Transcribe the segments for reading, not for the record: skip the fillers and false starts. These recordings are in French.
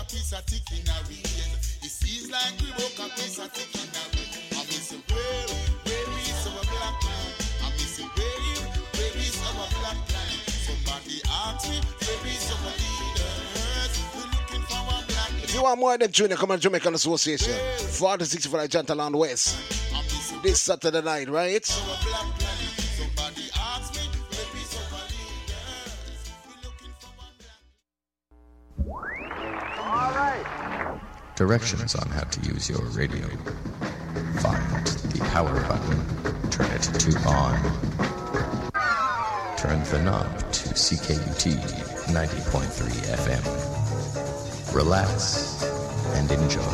piece of tick in our head. It seems like we broke a piece of tick in our head. I miss it, where is our black man? I miss it, where is our black man? Somebody ask me, where is our leaders? We're looking for our black man. If you want more of them tune, come on Jamaican Association. 4065 Jantaland West. This Saturday night, right? Somebody ask me, where is our leaders? We're looking for our black man. All right. Directions on how to use your radio. Find the power button. Turn it to on. Turn the knob to CKUT 90.3 FM. Relax and enjoy.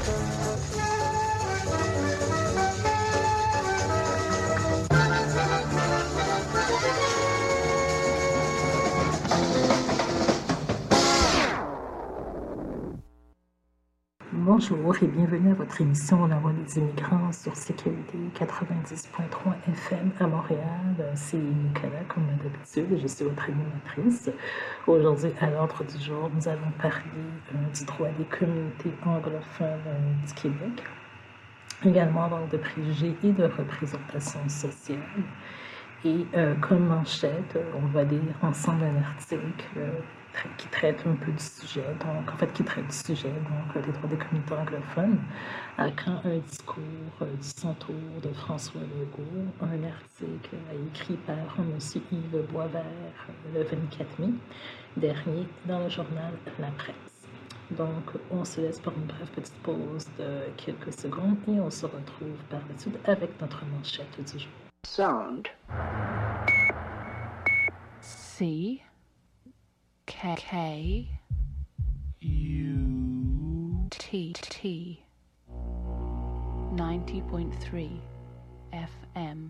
Bonjour et bienvenue à votre émission La Voix des immigrants sur CKUT 90.3 FM à Montréal. C'est Nicolas comme d'habitude, je suis votre animatrice. Aujourd'hui, à l'ordre du jour, nous allons parler du droit des communautés anglophones du Québec, également donc de préjugés et de représentation sociale. Et comme manchette, on va lire ensemble un article qui traite un peu du sujet, donc en fait qui traite du sujet, donc des droits des communautés anglophones, à quand un discours du Centre de François Legault, un article écrit par M. Yves Boisvert le 24 mai dernier dans le journal La Presse. Donc on se laisse pour une brève petite pause de quelques secondes et on se retrouve par la suite avec notre manchette du jour. Sound. C K U T 90.3 FM.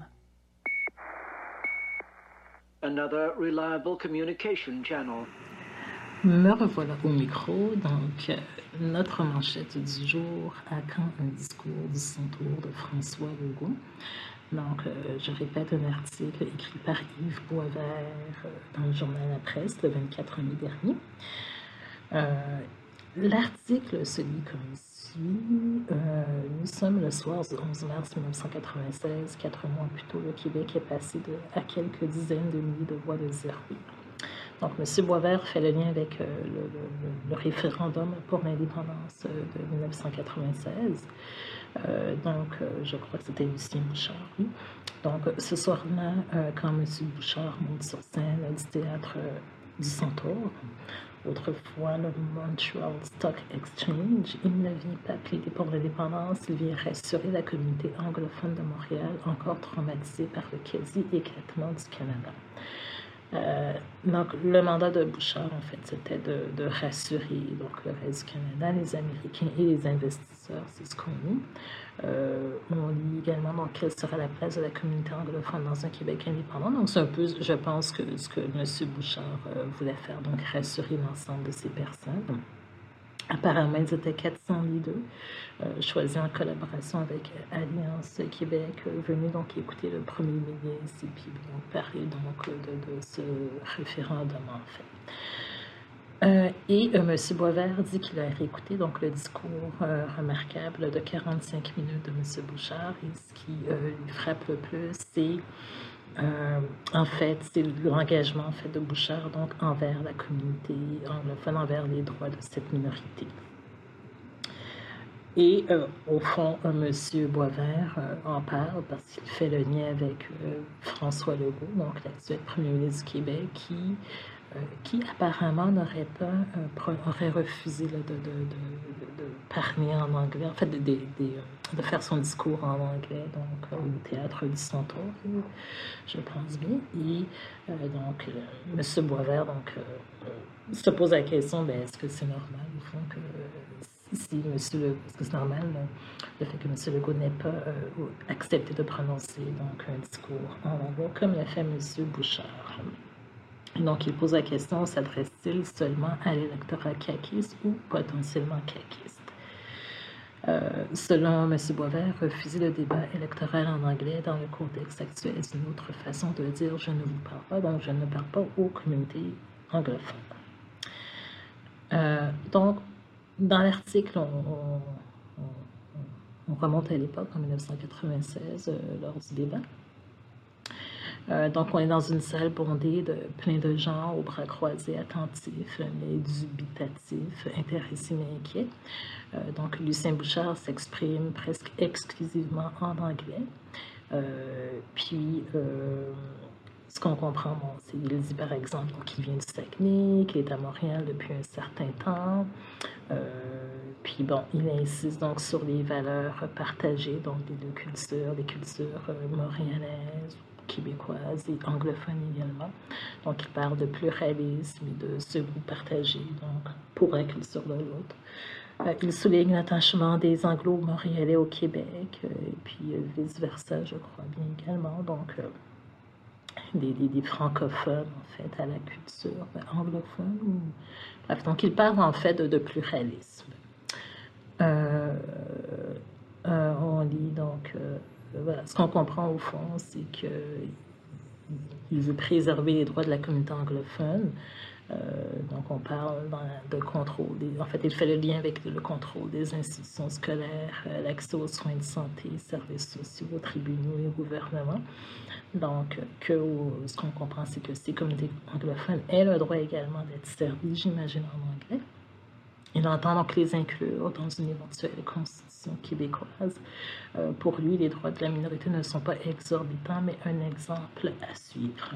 Another reliable communication channel. Me revoilà au micro, donc notre manchette du jour à quand un discours du Centre de François Legault. Donc, je répète un article écrit par Yves Boisvert dans le journal La Presse le 24 mai dernier. L'article se lit comme suit. Nous sommes le soir du 11 mars 1996. 4 mois plus tôt, le Québec est passé à quelques dizaines de milliers de voix de dire oui. Donc, M. Boisvert fait le lien avec le référendum pour l'indépendance de 1996. Je crois que c'était Lucien Bouchard, oui. Donc, ce soir-là, quand M. Bouchard monte sur scène du théâtre du Centaure, autrefois le Montreal Stock Exchange, il ne vient pas plaider pour l'indépendance, il vient rassurer la communauté anglophone de Montréal, encore traumatisée par le quasi-éclatement du Canada. Donc, le mandat de Bouchard, en fait, c'était de rassurer donc, le reste du Canada, les Américains et les investisseurs, c'est ce qu'on lit. On lit également donc, quelle sera la place de la communauté anglophone dans un Québec indépendant. Donc, c'est un peu, je pense, ce que M. Bouchard voulait faire, donc rassurer l'ensemble de ces personnes. Apparemment, ils étaient 400 leaders choisis en collaboration avec Alliance Québec, venus donc écouter le premier ministre et puis donc, parler donc, de ce référendum en fait. M. Boisvert dit qu'il a réécouté donc, le discours remarquable de 45 minutes de M. Bouchard et ce qui lui frappe le plus, c'est en fait, c'est l'engagement en fait, de Bouchard donc, envers la communauté anglophone, envers les droits de cette minorité. Et au fond, M. Boisvert en parle parce qu'il fait le lien avec François Legault, donc l'actuel premier ministre du Québec, qui apparemment aurait refusé là, de parler en anglais, en fait de faire son discours en anglais, donc au théâtre du Centaure, je pense bien. Et donc, M. Boisvert se pose la question, est-ce que c'est normal, au fond, que est-ce que c'est normal le fait que M. Legault n'ait pas accepté de prononcer donc, un discours en anglais, comme l'a fait M. Bouchard. Donc, il pose la question, s'adresse-t-il seulement à l'électorat caquiste ou potentiellement caquiste? Selon M. Boisvert, refuser le débat électoral en anglais dans le contexte actuel est une autre façon de dire « je ne vous parle pas », donc je ne parle pas aux communautés anglophones. Donc, Dans l'article, on remonte à l'époque, en 1996, lors du débat. Donc, on est dans une salle bondée de plein de gens aux bras croisés, attentifs, mais dubitatifs, intéressés mais inquiets. Donc, Lucien Bouchard s'exprime presque exclusivement en anglais. Ce qu'on comprend, bon, c'est qu'il dit par exemple qu'il vient du Saguenay, qu'il est à Montréal depuis un certain temps. Puis bon, il insiste donc sur les valeurs partagées, donc des deux cultures, des cultures montréalaises, québécoises et anglophones également. Donc il parle de pluralisme et de ce goût partagé, donc pour la culture de l'autre. Il souligne l'attachement des Anglo-Montréalais au Québec, et puis vice-versa, je crois bien également. Donc, des francophones, en fait, à la culture anglophone. Bref, donc, il parle, en fait, de pluralisme. On lit, donc, voilà, ce qu'on comprend, au fond, c'est qu'il veut préserver les droits de la communauté anglophone. Donc, on parle de contrôle. En fait, il fait le lien avec le contrôle des institutions scolaires, l'accès aux soins de santé, services sociaux, aux tribunaux et au gouvernement. Donc, ce qu'on comprend, c'est que ces communautés anglophones aient le droit également d'être servies, j'imagine, en anglais. Il entend donc les inclure dans une éventuelle constitution québécoise. Pour lui, les droits de la minorité ne sont pas exorbitants, mais un exemple à suivre.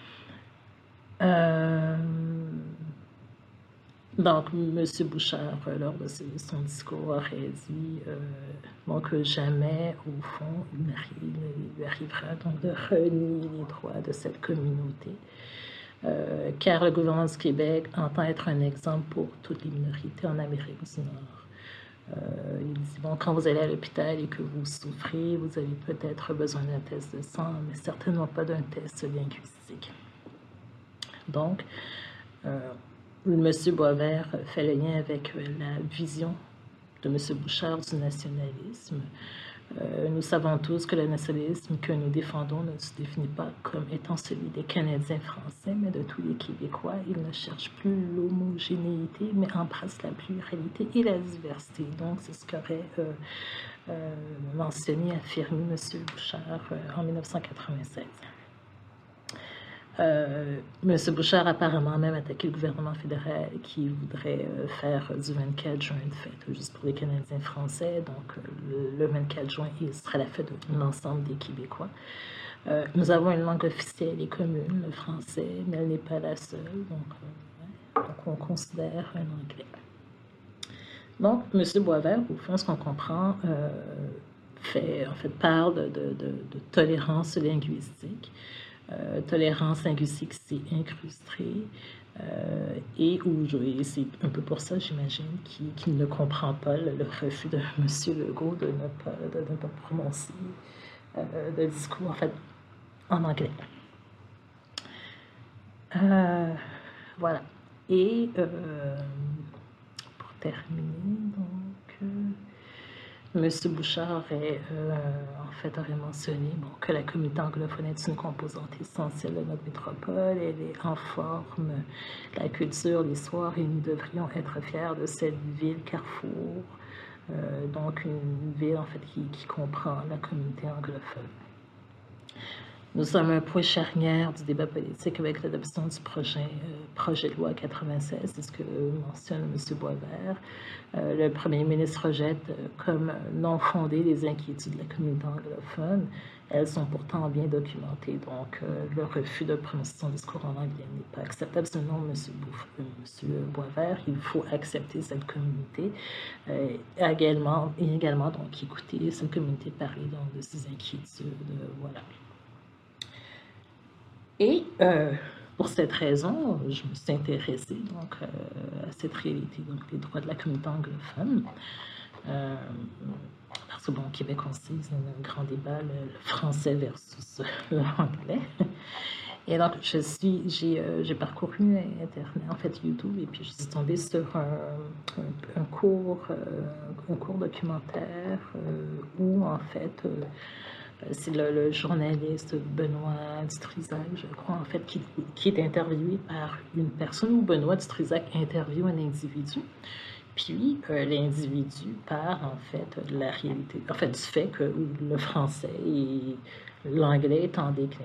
Donc, M. Bouchard, lors de son discours, aurait dit que jamais, au fond, il lui arrivera donc de renier les droits de cette communauté, car le gouvernement du Québec entend être un exemple pour toutes les minorités en Amérique du Nord. Il dit, bon, quand vous allez à l'hôpital et que vous souffrez, vous avez peut-être besoin d'un test de sang, mais certainement pas d'un test linguistique. Donc, M. Boisvert fait le lien avec la vision de M. Bouchard du nationalisme. Nous savons tous que le nationalisme que nous défendons ne se définit pas comme étant celui des Canadiens français, mais de tous les Québécois. Il ne cherche plus l'homogénéité, mais embrasse la pluralité et la diversité. Donc, c'est ce qu'aurait mentionné, affirmé M. Bouchard en 1996. M. Bouchard a apparemment même attaqué le gouvernement fédéral qui voudrait faire du 24 juin une fête juste pour les Canadiens français. Donc, le 24 juin, il sera la fête de l'ensemble des Québécois. Nous avons une langue officielle et commune, le français, mais elle n'est pas la seule. Donc on considère un anglais. Donc, M. Boisvert, au fond, ce qu'on comprend, parle de tolérance linguistique. Tolérance linguistique, c'est incrusté, et c'est un peu pour ça, j'imagine, qu'il ne comprend pas le refus de M. Legault de ne pas prononcer de discours, en fait, en anglais. Voilà. Et pour terminer, donc... M. Bouchard aurait mentionné que la communauté anglophone est une composante essentielle de notre métropole. Elle est en forme la culture, l'histoire, et nous devrions être fiers de cette ville carrefour. Donc, une ville, en fait, qui comprend la communauté anglophone. Nous sommes à un point charnière du débat politique avec l'adoption du projet de loi 96, c'est ce que mentionne M. Boisvert. Le premier ministre rejette comme non fondées les inquiétudes de la communauté anglophone. Elles sont pourtant bien documentées, donc le refus de prononcer son discours en anglais n'est pas acceptable. Sinon, M. Boisvert, il faut accepter cette communauté également donc écouter cette communauté parler donc, de ses inquiétudes, voilà. Et pour cette raison, je me suis intéressée donc, à cette réalité, donc les droits de la communauté anglophone. Parce que, bon, au Québec, on sait, c'est un grand débat, le français versus l'anglais. Et donc, j'ai parcouru Internet, en fait, YouTube, et puis je suis tombée sur un court documentaire où, en fait, c'est le journaliste Benoît Dutrisac, je crois, en fait, qui est interviewé par une personne où Benoît Dutrisac interviewe un individu Puis l'individu part en fait de la réalité, en fait du fait que le français et l'anglais est en déclin.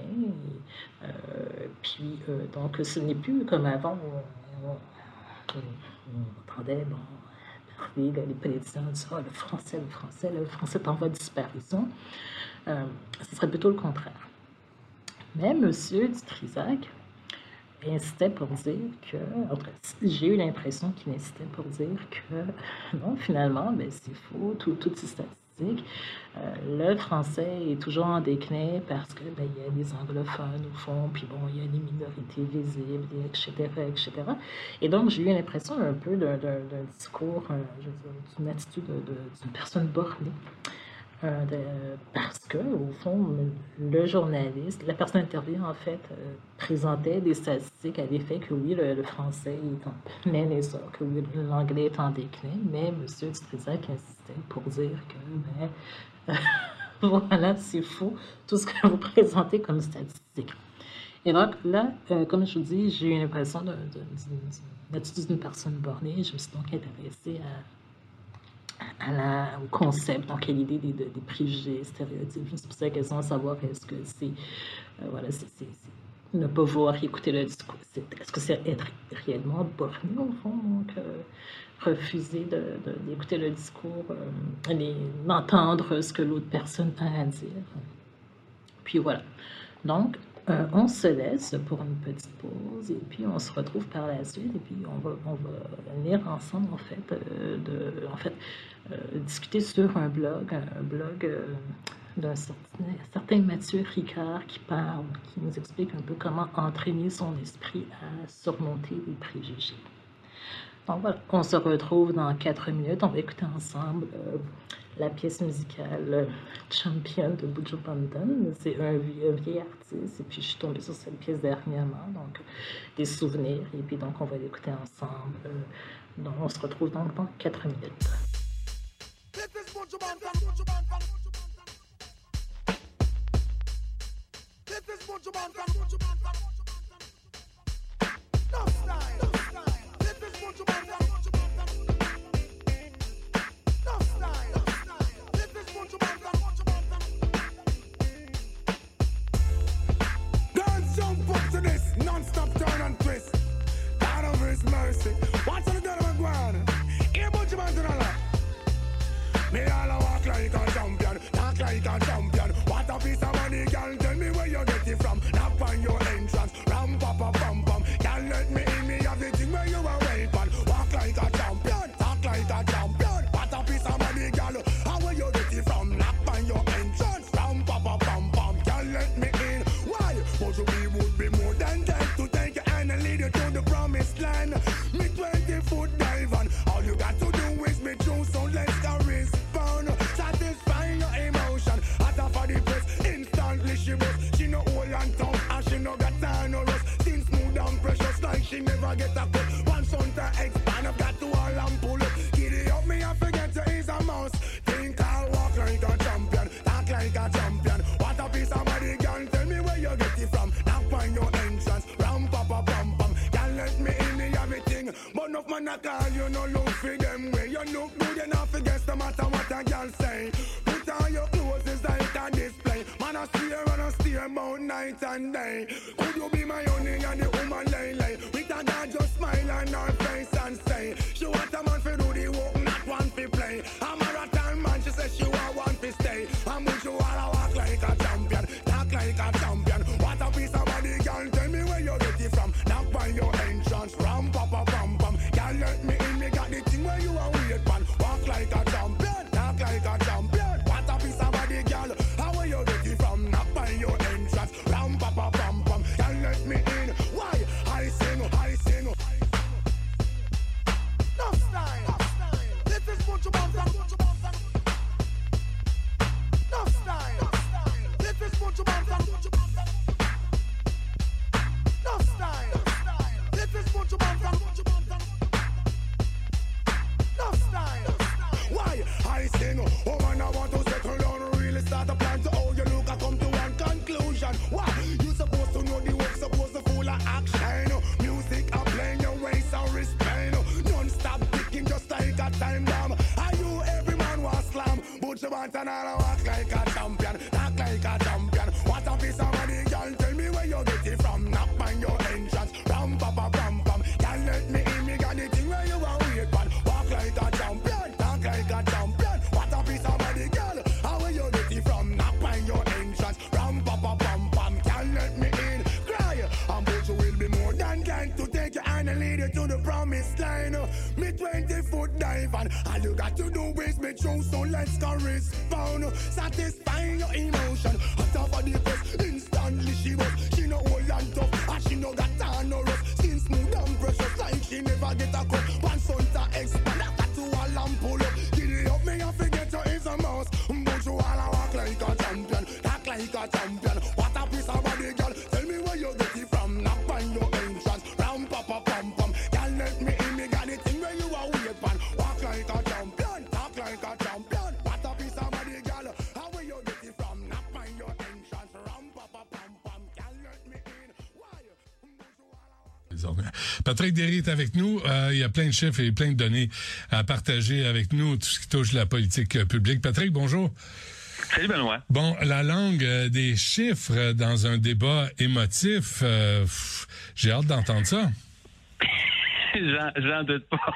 Puis donc ce n'est plus comme avant où on entendait parler les politiciens disent le français est en voie de disparition. Ce serait plutôt le contraire. Mais M. Dutrisac insistait pour dire que, j'ai eu l'impression qu'il insistait pour dire que non, finalement, c'est faux, toutes ces statistiques. Le français est toujours en déclin parce que il y a des anglophones au fond, puis bon, il y a des minorités visibles, etc., etc. Et donc, j'ai eu l'impression un peu d'un discours, d'une attitude d'une personne bornée. Parce que, au fond, le journaliste, la personne interviewée, en fait, présentait des statistiques à l'effet que oui, le français est en plein essor, que oui, l'anglais est en déclin, mais M. Dutrisac insistait pour dire que, voilà, c'est faux, tout ce que vous présentez comme statistiques. Et donc, là, comme je vous dis, j'ai eu l'impression d'une attitude d'une personne bornée. Je me suis donc intéressée au concept, donc à l'idée des préjugés, stéréotypes. Je me suis posé la question de savoir est-ce que c'est ne pas voir écouter le discours, est-ce que c'est être réellement borné au fond, donc refuser d'écouter le discours, d'entendre ce que l'autre personne a à dire. Puis voilà. Donc, on se laisse pour une petite pause et puis on se retrouve par la suite et puis on va lire ensemble en fait, discuter sur un blog d'un certain Mathieu Ricard qui nous explique un peu comment entraîner son esprit à surmonter les préjugés. Donc voilà, on se retrouve dans 4 minutes, on va écouter ensemble la pièce musicale Champion de Buju Banton. C'est un vieil artiste et puis je suis tombée sur cette pièce dernièrement, donc des souvenirs et puis donc on va l'écouter ensemble. Donc on se retrouve donc dans 4 minutes. Non-stop turn and twist. God over his mercy. What's on the gun of a guan? Here, Buju Banton a lot. Me all walk like a champion, talk like a champion. What a piece of money, girl. Tell me where you get it from. Knock on your entrance, ram pa pa pam pam. Can't let me in, me have the thing where you are waiting. Walk like a champion, talk like a champion. What a piece of money, girl. How where you get it from? Knock on your entrance, ram pa pa pam pam. Can't let me in. Why? But we would be more than that to take your hand and lead you to the promised land. Me 20-foot dive on. All you got to do is me true, so let's go respond. Satisfy your emotion. At a for the press, instantly she bust. She no old and tough and she no got time no rust. Skin smooth and precious like she never get a cut. One son to expand, I've got to all and pull up. Giddy up me, I forget to ease a mouse. Think I'll walk like a champion, talk like a champion. What a piece of body, girl, tell me where you get it from. Knock on your entrance, ram pa pa pam pam. Can't let me in, me everything. But enough man a call, you no look for them way. You look good enough to guess no matter what a girl say. Put on your clothes, it's like a display. Man a steer about night and day. Could you be my honey and the woman lay? With a girl just smile on her face and say she want a man for do the work, not one for play. A marathon man, she says she want one for stay. I'm with you all walk like a champion, talk like a champion. What a piece of body, girl, tell me where you get it from. Knock on your entrance, ram pa pa pam pam. Girl, let me in, me got the thing where you are weird man. Walk like a champion, talk like a champion. What a piece of body, girl, how where you get it from? Knock on your entrance, ram pa pa pam pam. Girl, let me in, why? I sing. No style, this is Buju Banton. No style, this is Buju Banton. No style, this is Buju Banton. No style, why I sing? Oh man, I want to settle down, really start a plan to how you look. I come to one conclusion. Why? You supposed to know the work, supposed to full of action. Music, I playing your ways, so respect. Non-stop picking just like a time bomb. Are you every man was slam? But you want an all walk like a champion, talk like a champion. What a piece of money, girl, tell me where you get it from. Knock on your entrance, ram pa pa pam pam. Can't let me in, me got the thing where you want wait pan. Walk like a champion, talk like a champion. What a piece of money, girl, how where you get it from? Knock on your entrance, ram pa pa pam pam. Can't let me in, cry. And but you will be more than kind to take your hand and lead you to the promised line. Me 20-foot dive and all you got to do is me true, so let's correspond. Satisfying your emotion. Hot off of the press, instantly she was. She no old and tough, and she no got tan or rough. Skin smooth and precious, like she never get a cut. One son to expand, I got to a lamp pull up. Get it up, me I forget you is a mouse. But you all walk like a champion, talk like a champion. What a piece of body, girl. Tell me where you get it from. Knock on your entrance, round papa pum pum. Can't let me in, me got it thing where you are wait pan. Walk like a champion, talk like a champion. What a piece of body, girl. How where you get it from? Knock on your entrance, round papa pum pum. Can't let me in. Why? Patrick Derry est avec nous. Il y a plein de chiffres et plein de données à partager avec nous, tout ce qui touche la politique publique. Patrick, bonjour. Salut Benoît. Bon, la langue des chiffres dans un débat émotif, j'ai hâte d'entendre ça. J'en doute pas.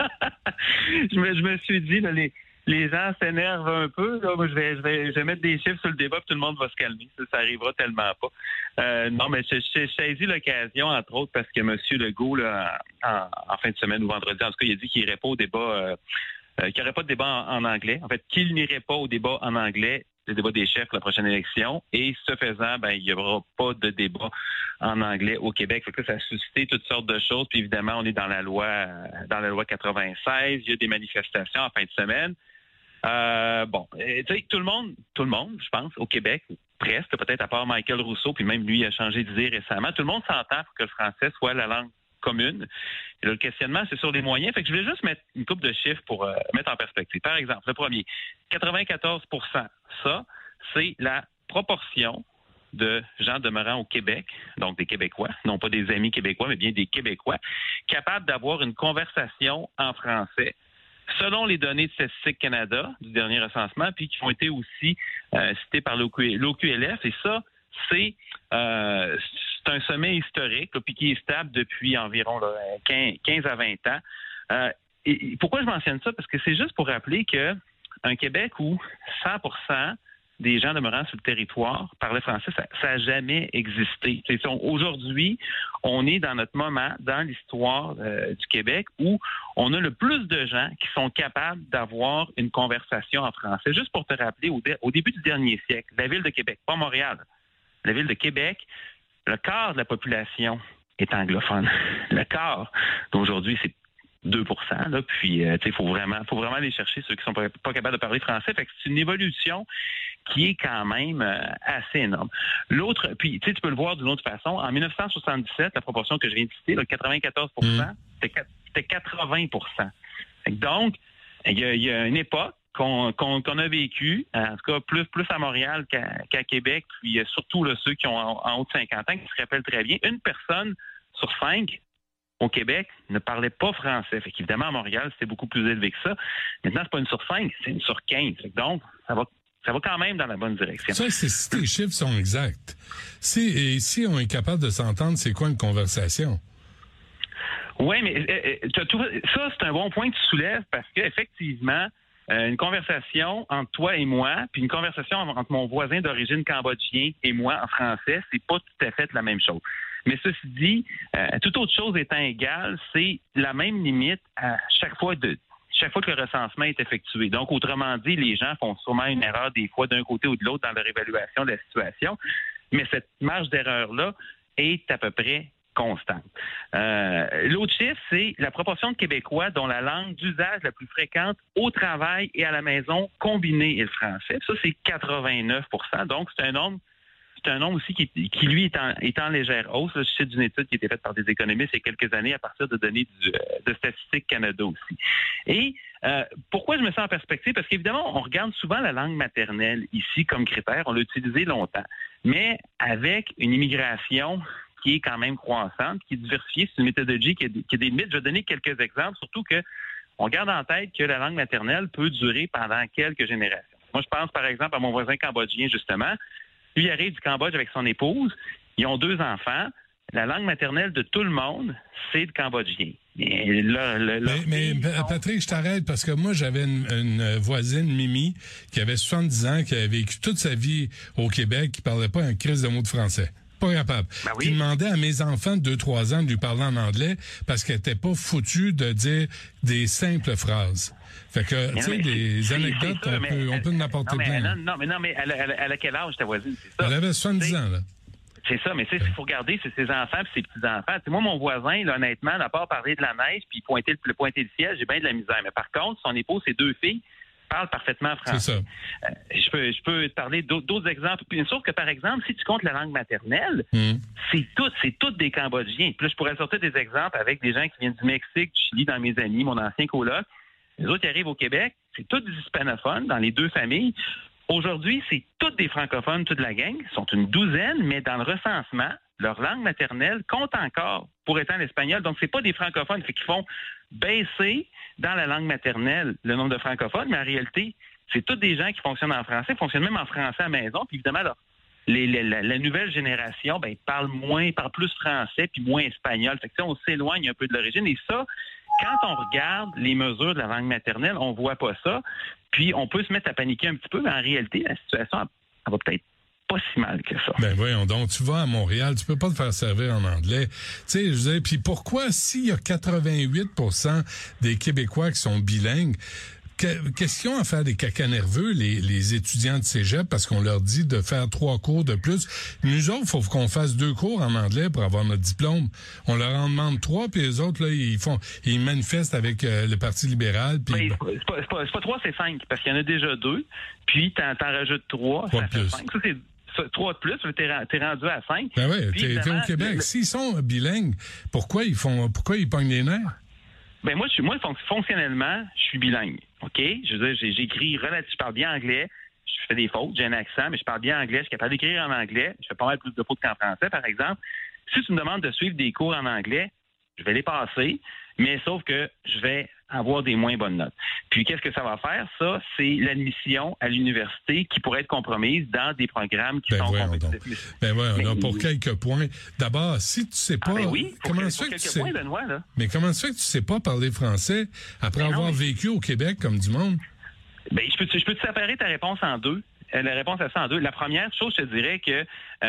je me suis dit, là, les gens s'énervent un peu. Là, moi, je vais mettre des chiffres sur le débat, puis tout le monde va se calmer. Ça arrivera tellement pas. Non, mais j'ai saisi l'occasion, entre autres, parce que M. Legault, là, en fin de semaine ou vendredi, en tout cas, il a dit qu'il n'irait pas au débat, qu'il n'y aurait pas de débat en anglais. En fait, qu'il n'irait pas au débat en anglais, le débat des chefs, la prochaine élection. Et ce faisant, il n'y aura pas de débat en anglais au Québec. Fait que ça a suscité toutes sortes de choses. Puis évidemment, on est dans la loi 96. Il y a des manifestations en fin de semaine. Tu sais, tout le monde, je pense, au Québec, presque, peut-être à part Michael Rousseau, puis même lui, il a changé d'idée récemment. Tout le monde s'entend pour que le français soit la langue commune. Et là, le questionnement, c'est sur les moyens. Fait que je voulais juste mettre une couple de chiffres pour mettre en perspective. Par exemple, le premier, 94 %. Ça, c'est la proportion de gens demeurant au Québec, donc des Québécois, non pas des amis québécois, mais bien des Québécois, capables d'avoir une conversation en français selon les données de Statistique Canada du dernier recensement, puis qui ont été aussi citées par l'OQLF. Et ça, c'est un sommet historique, là, puis qui est stable depuis environ 15 à 20 ans. Et pourquoi je mentionne ça? Parce que c'est juste pour rappeler que un Québec où 100% des gens demeurant sur le territoire parlaient français, ça n'a jamais existé. Aujourd'hui, on est dans notre moment, dans l'histoire du Québec, où on a le plus de gens qui sont capables d'avoir une conversation en français. Juste pour te rappeler, au début du dernier siècle, la ville de Québec, pas Montréal, la ville de Québec, le quart de la population est anglophone. Le quart d'aujourd'hui, c'est 2 %. Là, puis, il faut vraiment aller chercher ceux qui sont pas capables de parler français. Fait que c'est une évolution qui est quand même assez énorme. L'autre, puis tu peux le voir d'une autre façon. En 1977, la proportion que je viens de citer, là, 94 %, c'était 80 %. Donc, il y a une époque qu'on a vécu, en tout cas plus à Montréal qu'à Québec, puis surtout là, ceux qui ont en haut de 50 ans, qui se rappellent très bien, une personne sur 5 au Québec ne parlait pas français. Fait qu'évidemment, à Montréal, c'était beaucoup plus élevé que ça. Maintenant, c'est pas une sur 5, c'est une sur 15. Donc, ça va quand même dans la bonne direction. Ça, c'est si tes chiffres sont exacts. Si on est capable de s'entendre, c'est quoi une conversation? Oui, mais ça, c'est un bon point que tu soulèves parce qu'effectivement, une conversation entre toi et moi, puis une conversation entre mon voisin d'origine cambodgien et moi en français, c'est pas tout à fait la même chose. Mais ceci dit, toute autre chose étant égale, c'est la même limite à chaque fois que le recensement est effectué. Donc, autrement dit, les gens font sûrement une erreur des fois d'un côté ou de l'autre dans leur évaluation de la situation, mais cette marge d'erreur-là est à peu près constante. L'autre chiffre, c'est la proportion de Québécois dont la langue d'usage la plus fréquente au travail et à la maison combinée est le français. Ça, c'est 89 %. Donc, c'est un nombre aussi qui lui, est en légère hausse. Là, je cite d'une étude qui a été faite par des économistes il y a quelques années à partir de données de Statistique Canada aussi. Et pourquoi je me sens en perspective? Parce qu'évidemment, on regarde souvent la langue maternelle ici comme critère. On l'a utilisé longtemps. Mais avec une immigration qui est quand même croissante, qui est diversifiée, c'est une méthodologie qui a des limites. Je vais donner quelques exemples, surtout que on garde en tête que la langue maternelle peut durer pendant quelques générations. Moi, je pense, par exemple, à mon voisin cambodgien, justement. Lui, il arrive du Cambodge avec son épouse. Ils ont 2 enfants. La langue maternelle de tout le monde, c'est le cambodgien. Mais Patrick, je t'arrête parce que moi, j'avais une voisine, Mimi, qui avait 70 ans, qui avait vécu toute sa vie au Québec, qui parlait pas un crise de mots de français. Pas capable. Ben oui. Qui demandait à mes enfants de 2-3 ans de lui parler en anglais parce qu'elle était pas foutue de dire des simples phrases. Fait que, tu sais, des anecdotes, on peut en apporter plein. Mais elle a quel âge, ta voisine? C'est ça. Elle avait 70 ans, là. C'est ça, mais tu sais, il faut regarder, c'est ses enfants puis ses petits-enfants. T'sais, moi, mon voisin, là, honnêtement, à part parler de la neige puis pointer le ciel, j'ai bien de la misère. Mais par contre, son épouse, ses 2 filles, parlent parfaitement français. C'est ça. Je peux te parler d'autres exemples. Puis, sauf que, par exemple, si tu comptes la langue maternelle, c'est toutes des Cambodgiens. Puis là, je pourrais sortir des exemples avec des gens qui viennent du Mexique, du Chili, dans mes amis, mon ancien coloc. Les autres qui arrivent au Québec, c'est tous des hispanophones dans les 2 familles. Aujourd'hui, c'est toutes des francophones, toute la gang. Ils sont une 12aine, mais dans le recensement, leur langue maternelle compte encore pour étant l'espagnol. Donc, c'est pas des francophones. Fait qu'ils font baisser dans la langue maternelle le nombre de francophones, mais en réalité, c'est tous des gens qui fonctionnent en français, fonctionnent même en français à la maison. Puis évidemment, là, la nouvelle génération, ben, parle plus français puis moins espagnol. Fait que on s'éloigne un peu de l'origine. Et ça, quand on regarde les mesures de la langue maternelle, on voit pas ça. Puis on peut se mettre à paniquer un petit peu, mais en réalité, la situation, elle va peut-être pas si mal que ça. Ben voyons donc, tu vas à Montréal, tu peux pas te faire servir en anglais. Tu sais, je veux dire, puis pourquoi s'il y a 88% des Québécois qui sont bilingues, question à faire des cacas nerveux, les étudiants de cégep, parce qu'on leur dit de faire 3 cours de plus. Nous autres, faut qu'on fasse 2 cours en anglais pour avoir notre diplôme. On leur en demande 3, puis les autres, là, ils manifestent avec le Parti libéral. Puis c'est pas 3, c'est 5, parce qu'il y en a déjà 2, puis t'en rajoutes 3, ça fait 5. Ça, c'est 3 de plus, t'es rendu à 5. Ben oui, t'es au Québec. S'ils sont bilingues, pourquoi ils pognent les nerfs? Ben moi, fonctionnellement, je suis bilingue. OK? Je veux dire, j'écris je parle bien anglais. Je fais des fautes, j'ai un accent, mais je parle bien anglais. Je suis capable d'écrire en anglais. Je fais pas mal plus de fautes qu'en français, par exemple. Si tu me demandes de suivre des cours en anglais, je vais les passer, mais sauf que je vais avoir des moins bonnes notes. Puis, qu'est-ce que ça va faire? Ça, c'est l'admission à l'université qui pourrait être compromise dans des programmes qui sont compétitifs. Pour quelques points. D'abord, si tu sais pas... comment se fait que tu sais... Benoît, là. Mais comment se fait que tu sais pas parler français après avoir vécu au Québec comme du monde? Ben, je peux te séparer ta réponse en 2. La réponse à ça en 2. La première chose, je te dirais que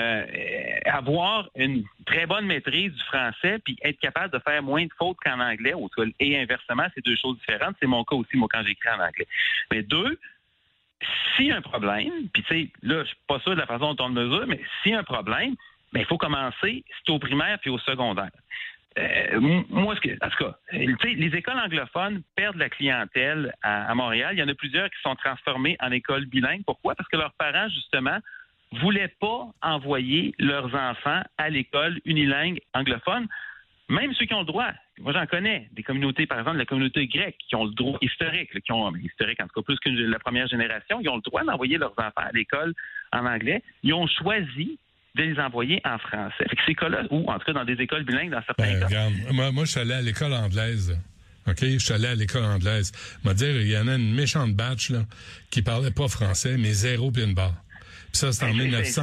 avoir une très bonne maîtrise du français puis être capable de faire moins de fautes qu'en anglais, et inversement, c'est 2 choses différentes. C'est mon cas aussi, moi, quand j'écris en anglais. Mais 2, s'il y a un problème, puis tu sais, là, je suis pas sûr de la façon dont on le mesure, mais s'il y a un problème, ben il faut commencer, c'est au primaire puis au secondaire. Moi, en tout cas, les écoles anglophones perdent la clientèle à Montréal. Il y en a plusieurs qui sont transformées en écoles bilingues. Pourquoi? Parce que leurs parents, justement, voulaient pas envoyer leurs enfants à l'école unilingue anglophone, même ceux qui ont le droit. Moi, j'en connais des communautés, par exemple, la communauté grecque, qui ont le droit historique, historique en tout cas plus que la première génération, ils ont le droit d'envoyer leurs enfants à l'école en anglais. Ils ont choisi de les envoyer en français. Fait que ces cas-là, ou en tout cas dans des écoles bilingues, dans certains cas. Regarde, moi, je suis allé à l'école anglaise. OK? Je suis allé à l'école anglaise. M'a dire, il y en a une méchante batch, là, qui parlait pas français, mais 0 puis une barre. Puis ça, c'est en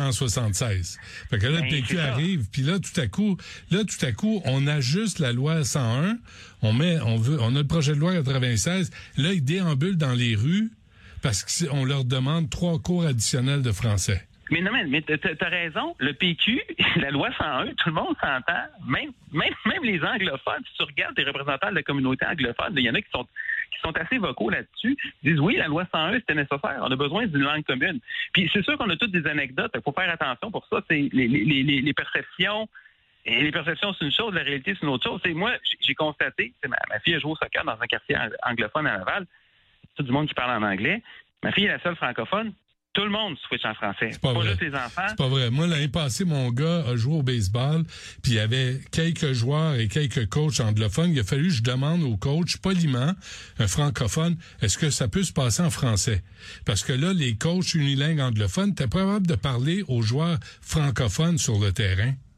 1976. Fait que là, le PQ arrive, puis là, tout à coup, on ajuste la loi 101, on a le projet de loi 96, là, ils déambulent dans les rues parce qu'on leur demande 3 cours additionnels de français. Mais non, mais t'as raison. Le PQ, la loi 101, tout le monde s'entend. Même les anglophones, si tu regardes les représentants de la communauté anglophone, il y en a qui sont assez vocaux là-dessus. Ils disent oui, la loi 101, c'était nécessaire. On a besoin d'une langue commune. Puis c'est sûr qu'on a toutes des anecdotes. Il faut faire attention pour ça. C'est les perceptions. Et les perceptions, c'est une chose. La réalité, c'est une autre chose. Moi, j'ai constaté, ma fille a joué au soccer dans un quartier anglophone à Laval. Tout du monde qui parle en anglais. Ma fille est la seule francophone. Tout le monde switch en français. C'est pas vrai. Juste les enfants. C'est pas vrai. Moi, l'année passée, mon gars a joué au baseball, puis il y avait quelques joueurs et quelques coachs anglophones. Il a fallu que je demande au coach, poliment, un francophone, est-ce que ça peut se passer en français? Parce que là, les coachs unilingues anglophones, t'es pas capable de parler aux joueurs francophones sur le terrain.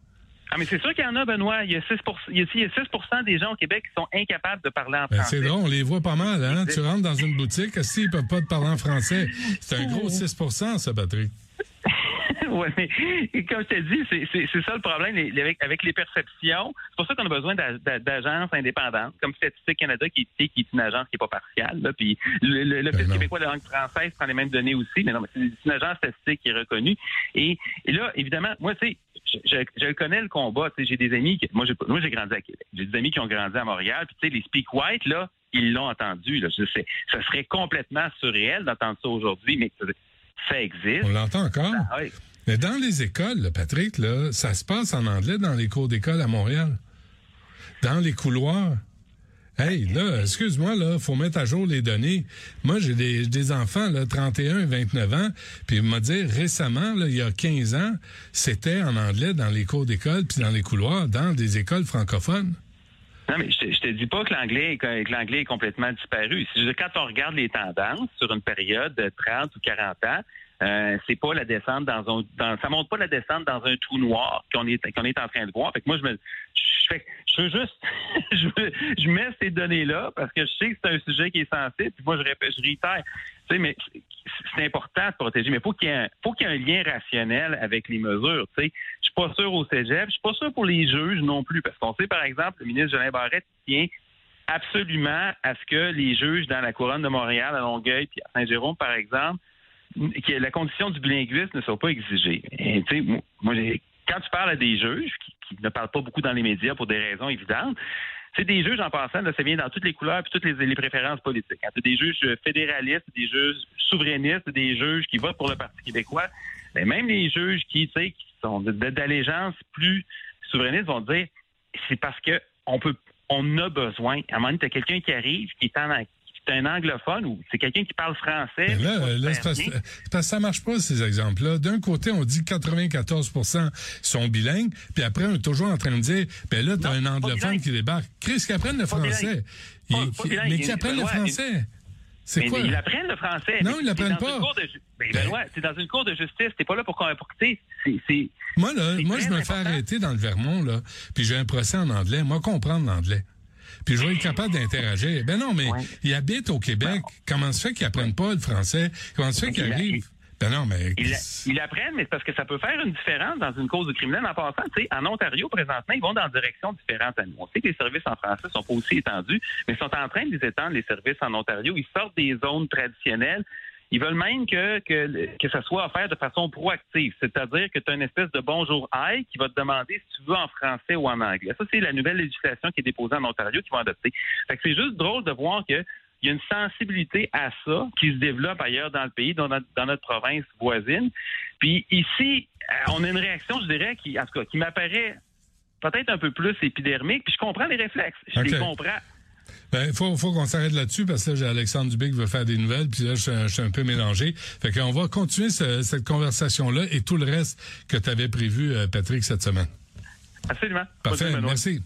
Ah, mais c'est sûr qu'il y en a, Benoît. Il y a 6% des gens au Québec qui sont incapables de parler en français. C'est drôle, on les voit pas mal, hein? Tu rentres dans une boutique, s'ils peuvent pas te parler en français. C'est un gros 6%, ça, Patrick. Oui, mais comme je t'ai dit, c'est ça le problème avec les perceptions. C'est pour ça qu'on a besoin d'agences indépendantes, comme Statistique Canada, qui est une agence qui n'est pas partiale. Là, puis l'Office québécois de la langue française prend les mêmes données aussi, mais non, mais c'est une agence statistique qui est reconnue. Et là, évidemment, moi, tu sais, je connais le combat. Tu sais, j'ai des amis moi, j'ai grandi à Québec. J'ai des amis qui ont grandi à Montréal. Puis, tu sais, les Speak White, là, ils l'ont entendu. Là, ça serait complètement surréel d'entendre ça aujourd'hui, mais ça existe. On l'entend encore? Ah, oui. Mais dans les écoles, là, Patrick, là, ça se passe en anglais dans les cours d'école à Montréal. Dans les couloirs. Hey, là, excuse-moi, là, faut mettre à jour les données. Moi, j'ai des enfants, là, 31 et 29 ans, puis il m'a dit récemment, là, il y a 15 ans, c'était en anglais dans les cours d'école puis dans les couloirs, dans des écoles francophones. Non, mais je te dis pas que l'anglais est complètement disparu. Quand on regarde les tendances sur une période de 30 ou 40 ans, c'est pas la descente ça montre pas la descente dans un trou noir qu'on est en train de voir. Fait que moi, je mets ces données-là parce que je sais que c'est un sujet qui est sensible. Puis moi, je réitère. Tu sais, mais c'est important de protéger, mais faut qu'il y ait un lien rationnel avec les mesures. Tu sais, je suis pas sûr au cégep, je suis pas sûr pour les juges non plus, parce qu'on sait, par exemple, le ministre Jolin Barrette tient absolument à ce que les juges dans la couronne de Montréal, à Longueuil, puis à Saint-Jérôme, par exemple, que la condition du bilinguisme ne soit pas exigée. Et, tu sais, moi, quand tu parles à des juges qui ne parlent pas beaucoup dans les médias pour des raisons évidentes, c'est des juges, en passant, là, ça vient dans toutes les couleurs et toutes les préférences politiques. C'est des juges fédéralistes, des juges souverainistes, des juges qui votent pour le Parti québécois. Mais même les juges qui sont d'allégeance plus souverainistes vont dire c'est parce que on a besoin. À un moment donné, tu as quelqu'un qui arrive, qui est un anglophone ou c'est quelqu'un qui parle français. Mais là c'est parce que ça marche pas, ces exemples-là. D'un côté, on dit que 94% sont bilingues, puis après, on est toujours en train de dire, ben là, t'as un anglophone qui débarque. Chris, qui apprenne le français. Mais qui apprenne le français. C'est quoi? Ils apprennent le français. Non, ils l'apprennent pas. Benoît, c'est dans une cour de justice. T'es pas là pour c'est Moi, je me fais arrêter dans le Vermont, là, puis j'ai un procès en anglais. Moi, comprendre l'anglais. Puis je vais être capable d'interagir. Ben non, mais ils habitent au Québec. Comment se fait qu'ils apprennent pas le français? Comment se fait qu'ils arrivent? Ben non, mais... Ils apprennent, mais c'est parce que ça peut faire une différence dans une cause criminelle. En passant, tu sais, en Ontario, présentement, ils vont dans directions différentes à nous. On sait que les services en français sont pas aussi étendus, mais ils sont en train de les étendre, les services en Ontario. Ils sortent des zones traditionnelles. Ils veulent même que ça soit offert de façon proactive, c'est-à-dire que tu as une espèce de bonjour hi qui va te demander si tu veux en français ou en anglais. Ça, c'est la nouvelle législation qui est déposée en Ontario qui va adopter. Fait que c'est juste drôle de voir qu'il y a une sensibilité à ça qui se développe ailleurs dans le pays, dans notre province voisine. Puis ici, on a une réaction, je dirais, qui m'apparaît peut-être un peu plus épidermique. Puis je comprends les réflexes. Je les comprends. Ben, faut qu'on s'arrête là-dessus parce que là, j'ai Alexandre Dubé qui veut faire des nouvelles, puis là, je suis un peu mélangé. Fait qu'on va continuer cette conversation-là et tout le reste que tu avais prévu, Patrick, cette semaine. Absolument. Parfait, merci.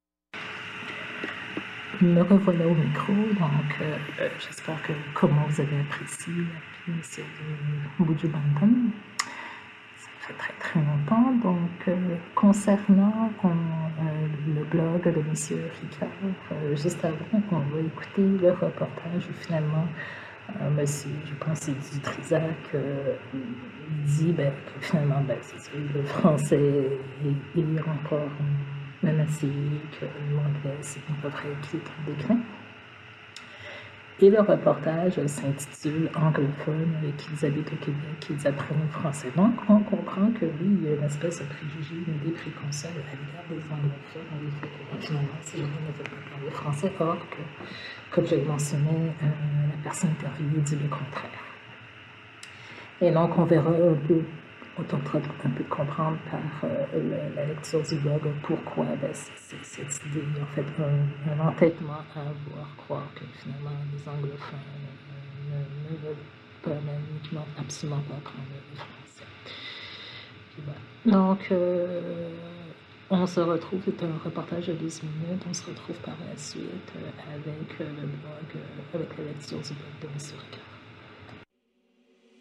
Me revoilà au micro, donc j'espère que comment vous avez apprécié la pièce de Buju Banton. Ça fait très très longtemps, donc concernant le blog de M. Ricard, juste avant, on va écouter le reportage où finalement monsieur, je pense que c'est Dutrisac, dit que finalement le français est encore menacé, que l'anglais c'est à peu près équilibre d'écran. Et le reportage s'intitule « Anglophones qu'ils habitent au Québec, qu'ils apprennent le français ». Donc, on comprend que oui, il y a une espèce de préjugé, une idée préconçue à l'égard des anglophones, on les fait que finalement, ces gens ne veulent pas parler français, or que, comme je l'ai mentionné, la personne interviewée dit le contraire. Et donc, on verra un peu, on tentera un peu de comprendre par la lecture du blog pourquoi cette idée, en fait, un entêtement à vouloir croire que finalement les anglophones ne veulent pas, même absolument pas apprendre le français. Voilà. Donc, on se retrouve, c'est un reportage de 12 minutes, on se retrouve par la suite avec le blog, avec la lecture du blog de M. Ricard.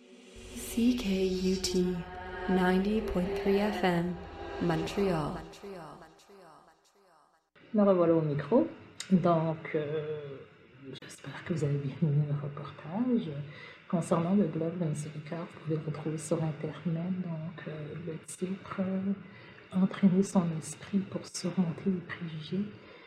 CKUT 90.3 FM, Montreal. Me revoilà au micro. Donc, j'espère que vous avez bien aimé le reportage. Concernant le blog de M. Ricard, vous pouvez le retrouver sur Internet. Donc, le titre Entraîner son esprit pour surmonter les préjugés.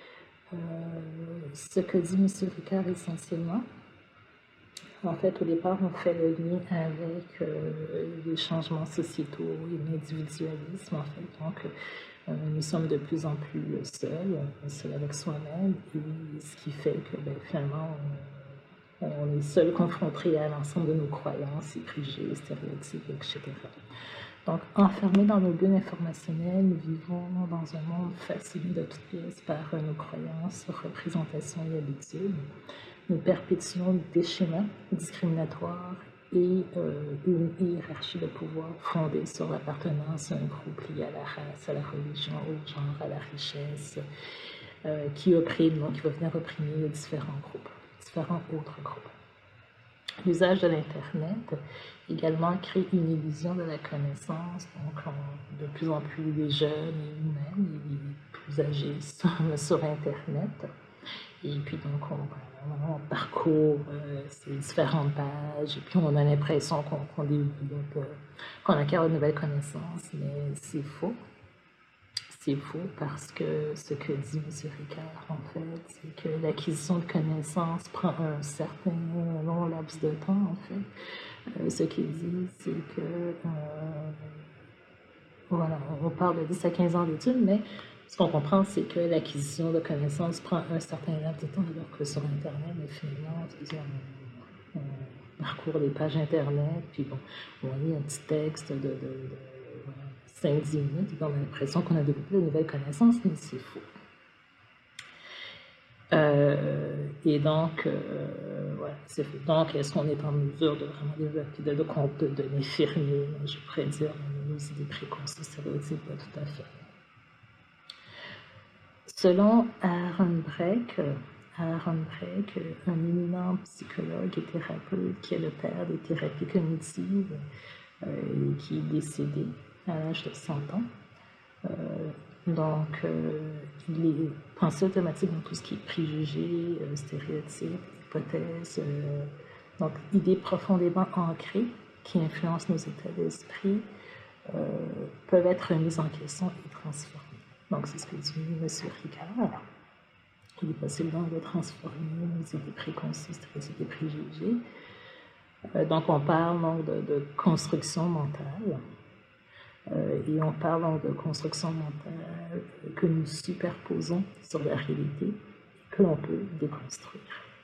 Ce que dit M. Ricard essentiellement, en fait, au départ, on fait le lien avec les changements sociétaux et l'individualisme, en fait. Donc, nous sommes de plus en plus seuls avec soi-même, et ce qui fait que, finalement, on est seul confronté à l'ensemble de nos croyances, et préjugés, stéréotypes, etc. Donc, enfermés dans nos bulles informationnelles, nous vivons dans un monde façonné de toutes pièces par nos croyances, représentations et habitudes. Nous perpétuons des schémas discriminatoires et une hiérarchie de pouvoir fondée sur l'appartenance à un groupe lié à la race, à la religion, au genre, à la richesse, qui opprime, donc qui va venir opprimer les différents groupes, différents autres groupes. L'usage de l'Internet également crée une illusion de la connaissance, donc de plus en plus les jeunes et nous-mêmes, les plus âgés, sur Internet. Et puis donc on parcourt ces différentes pages et puis on a l'impression qu'on développe, qu'on acquiert de nouvelles connaissances, mais c'est faux. C'est faux parce que ce que dit M. Ricard, en fait, c'est que l'acquisition de connaissances prend un certain long laps de temps, en fait. Ce qu'il dit, c'est que, voilà, on parle de 10 à 15 ans d'études, mais ce qu'on comprend, c'est que l'acquisition de connaissances prend un certain laps de temps, alors que sur Internet, mais finalement, on parcourt les pages Internet, puis bon, on lit un petit texte de 5-10 minutes, et on a l'impression qu'on a développé de nouvelles connaissances, mais c'est faux. Et donc, voilà, c'est faux. Donc, est-ce qu'on est en mesure de vraiment développer de compte de l'infirmier, je pourrais dire, nos idées préconçues, stéréotypes, pas tout à fait. Selon Aaron Breck, un éminent psychologue et thérapeute qui est le père des thérapies cognitives et qui est décédé à l'âge de 100 ans. Donc, il est pensé automatique dans tout ce qui est préjugés, stéréotypes, hypothèses, donc idées profondément ancrées qui influencent nos états d'esprit, peuvent être remises en question et transformées. Donc, c'est ce que dit M. Ricard. Il est possible donc de transformer nos idées préconçues, stéréotypes et préjugés. Donc, on parle donc de construction mentale. Et on parle donc de construction mentale que nous superposons sur la réalité et que l'on peut déconstruire.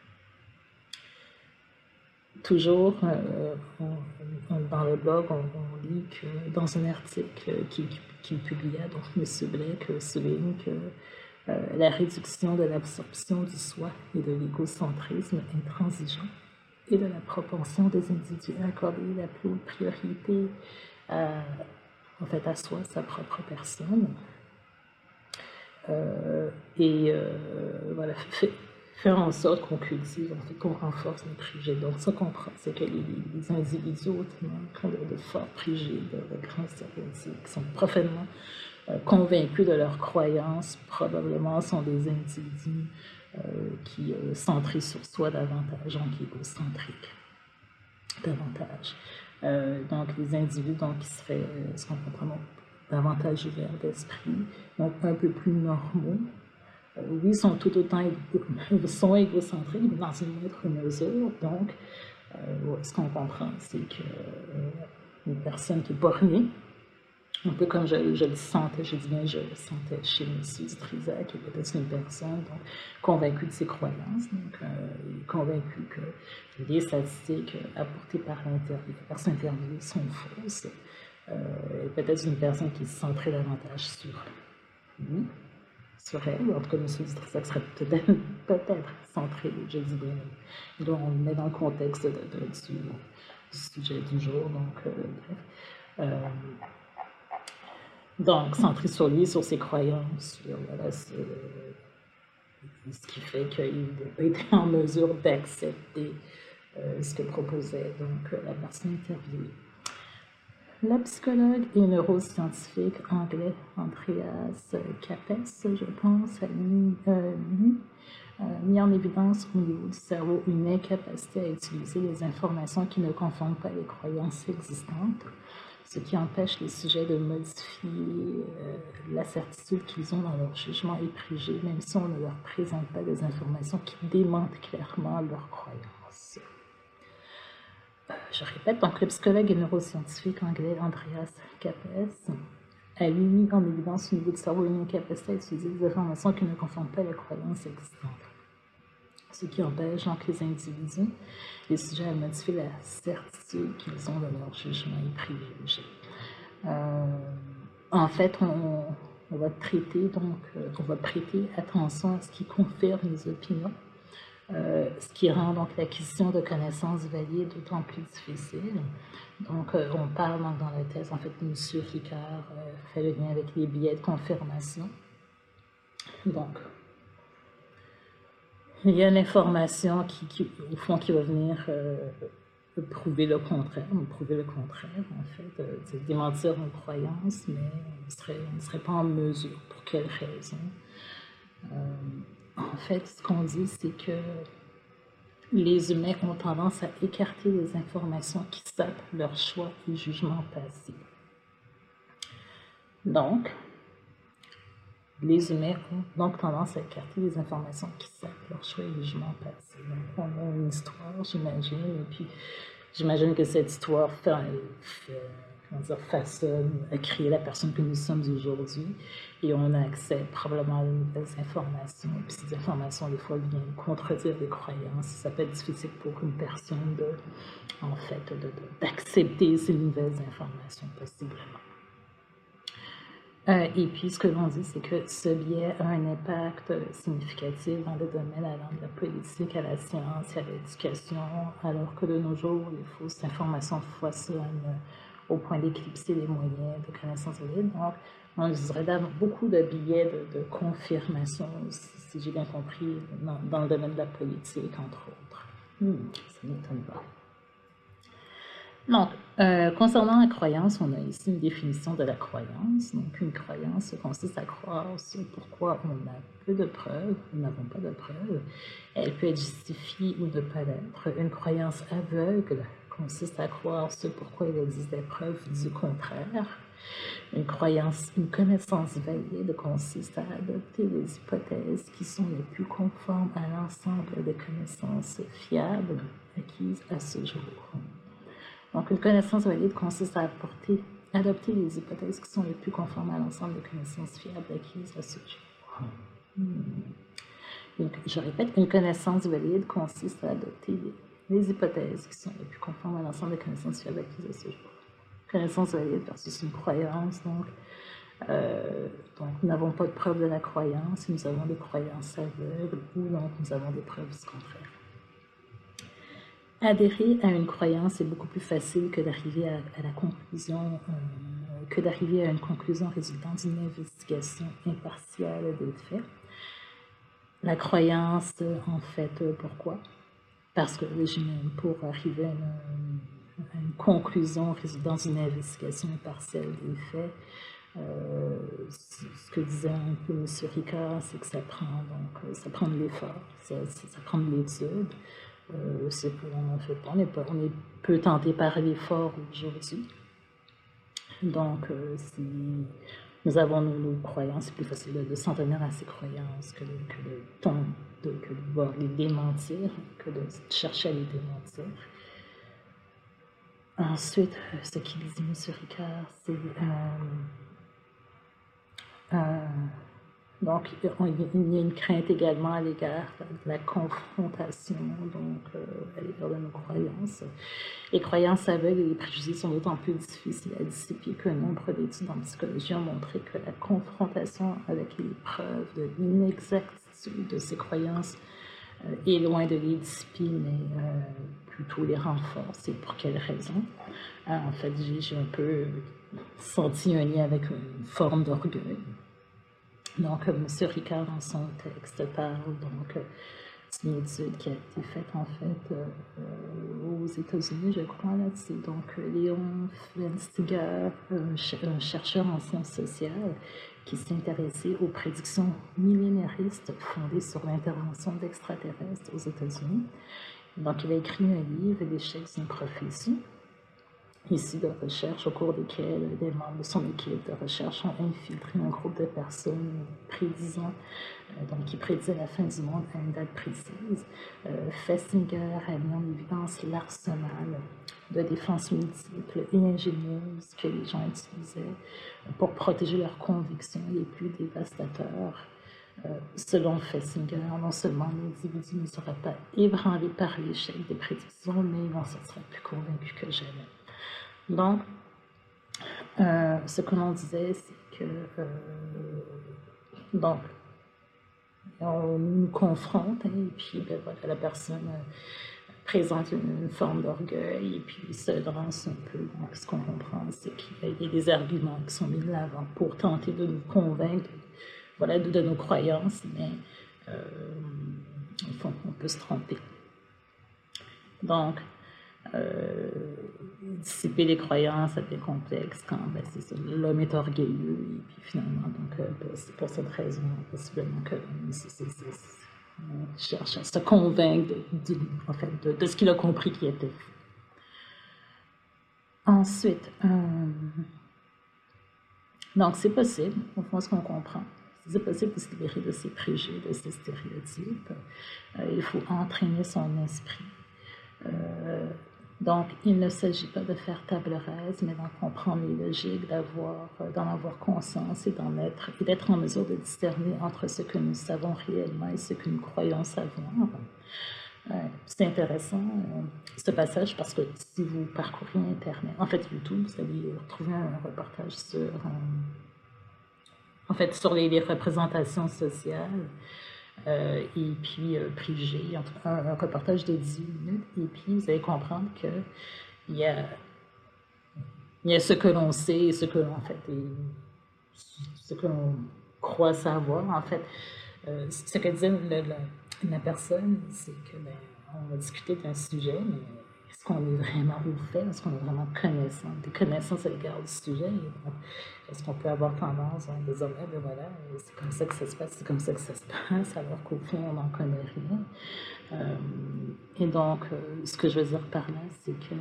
Toujours, dans le blog, on lit que dans un article qu'il publia, donc M. Blake souligne que la réduction de l'absorption du soi et de l'égocentrisme intransigeant et de la propension des individus à accorder la plus haute priorité à soi, sa propre personne. Voilà, faire en sorte qu'on cultive, qu'on renforce les préjugés. Donc, ce qu'on comprend, c'est que les individus hautement de forts préjugés, de grands stéréotypes, qui sont profondément convaincus de leurs croyances, probablement sont des individus qui centrés sur soi davantage, donc égocentriques davantage. Donc, les individus qui seraient, ce qu'on comprend, davantage ouverts d'esprit, donc un peu plus normaux. Oui, sont tout autant sont égocentriques, mais dans une autre mesure. Donc, ce qu'on comprend, c'est qu'une personne qui est bornée, un peu comme je le sentais, je dis bien, je le sentais chez M. Dutrisac, qui est peut-être une personne convaincue de ses croyances, donc convaincue que les statistiques apportées par la personne interviewée sont fausses. Peut-être une personne qui se centrait davantage sur lui, sur elle, en tout cas, M. Dutrisac serait peut-être centré, je dis bien, donc on le met dans le contexte du sujet du jour, donc bref. Donc, centré sur lui, sur ses croyances, sur ce qui fait qu'il n'a pas été en mesure d'accepter ce que proposait donc la personne interviewée. Le psychologue et neuroscientifique anglais Andreas Capes, je pense, a mis en évidence au niveau du cerveau une incapacité à utiliser les informations qui ne confondent pas les croyances existantes, ce qui empêche les sujets de modifier la certitude qu'ils ont dans leur jugement et préjugés, même si on ne leur présente pas des informations qui démentent clairement leurs croyances. Je répète, donc le psychologue et neuroscientifique anglais Andreas Capes a mis en évidence au niveau du cerveau une incapacité à utiliser des informations qui ne confondent pas les croyances existantes, ce qui empêche donc les individus, les sujets à modifier la certitude qu'ils ont de leur jugement et préjugés. En fait, on va prêter attention à ce qui confirme les opinions, ce qui rend donc l'acquisition de connaissances valides d'autant plus difficile. Donc, on parle donc dans la thèse, en fait, M. Ricard fait le lien avec les biais de confirmation. Donc, il y a une information au fond, qui va venir prouver le contraire, en fait, démentir nos croyances, mais on ne serait pas en mesure. Pour quelle raison? En fait, ce qu'on dit, c'est que les humains ont tendance à écarter les informations qui sapent leur choix et jugement passé. Donc, les humains ont donc tendance à écarter les informations qui sapent leur choix et jugement passé. Donc, on a une histoire, j'imagine, et puis j'imagine que cette histoire façonne, a créé la personne que nous sommes aujourd'hui, et on a accès probablement à de nouvelles informations, et puis ces informations, des fois, viennent contredire des croyances. Ça peut être difficile pour une personne d'accepter ces nouvelles informations, possiblement. Et puis, ce que l'on dit, c'est que ce biais a un impact significatif dans le domaine allant de la politique à la science et à l'éducation, alors que de nos jours, les fausses informations foisonnent au point d'éclipser les moyens de connaissance valides. Donc, on dirait beaucoup de biais de confirmation, si j'ai bien compris, dans le domaine de la politique, entre autres. Ça ne m'étonne pas. Donc, concernant la croyance, on a ici une définition de la croyance. Donc, une croyance consiste à croire ce pourquoi on a peu de preuves, nous n'avons pas de preuves. Elle peut être justifiée ou ne pas l'être. Une croyance aveugle consiste à croire ce pourquoi il existe des preuves du contraire. Une connaissance valide consiste à adopter les hypothèses qui sont les plus conformes à l'ensemble des connaissances fiables acquises à ce jour. Donc, une connaissance valide consiste à adopter les hypothèses qui sont les plus conformes à l'ensemble des connaissances fiables acquises à ce jour. Je répète, une connaissance valide consiste à adopter les hypothèses qui sont les plus conformes à l'ensemble des connaissances fiables acquises à ce jour. Connaissance valide versus une croyance, donc nous n'avons pas de preuve de la croyance, nous avons des croyances aveugles, ou donc nous avons des preuves du contraire. Adhérer à une croyance est beaucoup plus facile que d'arriver à une conclusion résultant d'une investigation impartiale des faits. La croyance, en fait, pourquoi? Parce que pour arriver à une conclusion résultant d'une investigation impartiale des faits, ce que disait un peu M. Ricard, c'est que ça prend de l'effort, ça prend de l'étude. On est peu tenté par l'effort aujourd'hui. Donc, si nous avons nos croyances, c'est plus facile de s'en tenir à ces croyances que de devoir les démentir, que de chercher à les démentir. Ensuite, ce qu'il dit M. Ricard, c'est donc, il y a une crainte également à l'égard de la confrontation, donc à l'égard de nos croyances. Les croyances aveugles et les préjugés sont d'autant plus difficiles à dissiper qu'un nombre d'études en psychologie ont montré que la confrontation avec les preuves de l'inexactitude de ces croyances est loin de les dissiper, mais plutôt les renforce. Et pour quelle raison? En fait, j'ai un peu senti un lien avec une forme d'orgueil. Donc, M. Ricard, dans son texte, parle donc d'une étude qui a été faite, en fait, aux États-Unis, je crois. Là, c'est donc Léon Festinger, un chercheur en sciences sociales, qui s'est intéressé aux prédictions millénaristes fondées sur l'intervention d'extraterrestres aux États-Unis. Donc, il a écrit un livre, L'échec d'une prophétie, issu de recherches au cours desquelles des membres de son équipe de recherche ont infiltré un groupe de personnes qui prédisaient la fin du monde à une date précise. Festinger a mis en évidence l'arsenal de défenses multiples et ingénieuses que les gens utilisaient pour protéger leurs convictions les plus dévastateurs. Selon Festinger, non seulement l'individu ne sera pas ébranlé par l'échec des prédictions, mais il en sortira plus convaincu que jamais. Donc, ce que l'on disait, c'est que donc, on nous confronte, hein, et puis ben, voilà, la personne présente une forme d'orgueil, et puis se lance un peu. Donc, ce qu'on comprend, c'est qu'il y a des arguments qui sont mis de l'avant pour tenter de nous convaincre, voilà, de nos croyances, mais on peut se tromper. Donc, dissiper les croyances, ça devient complexe quand c'est ça, l'homme est orgueilleux, et puis finalement, donc, c'est pour cette raison, possiblement que on cherche à se convaincre de ce qu'il a compris qui était faux. Ensuite, donc c'est possible, au fond, ce qu'on comprend. C'est possible de se libérer de ses préjugés, de ses stéréotypes. Il faut entraîner son esprit. Donc, il ne s'agit pas de faire table rase, mais d'en comprendre les logiques, d'en avoir conscience et d'être en mesure de discerner entre ce que nous savons réellement et ce que nous croyons savoir. C'est intéressant, ce passage, parce que si vous parcourez Internet, en fait, YouTube, vous allez retrouver un reportage sur les représentations sociales. Et puis préjugés, un reportage de 18 minutes, et puis vous allez comprendre qu'il y a ce que l'on sait et ce que l'on fait, et ce que l'on croit savoir. En fait, ce que disait la personne, c'est que on va discuter d'un sujet, mais est-ce qu'on est vraiment au fait? Est-ce qu'on est vraiment connaissant? Des connaissances à l'égard du sujet? Est-ce qu'on peut avoir tendance à dire, ben voilà, c'est comme ça que ça se passe, c'est comme ça que ça se passe, alors qu'au fond, on n'en connaît rien. Et donc, ce que je veux dire par là, c'est que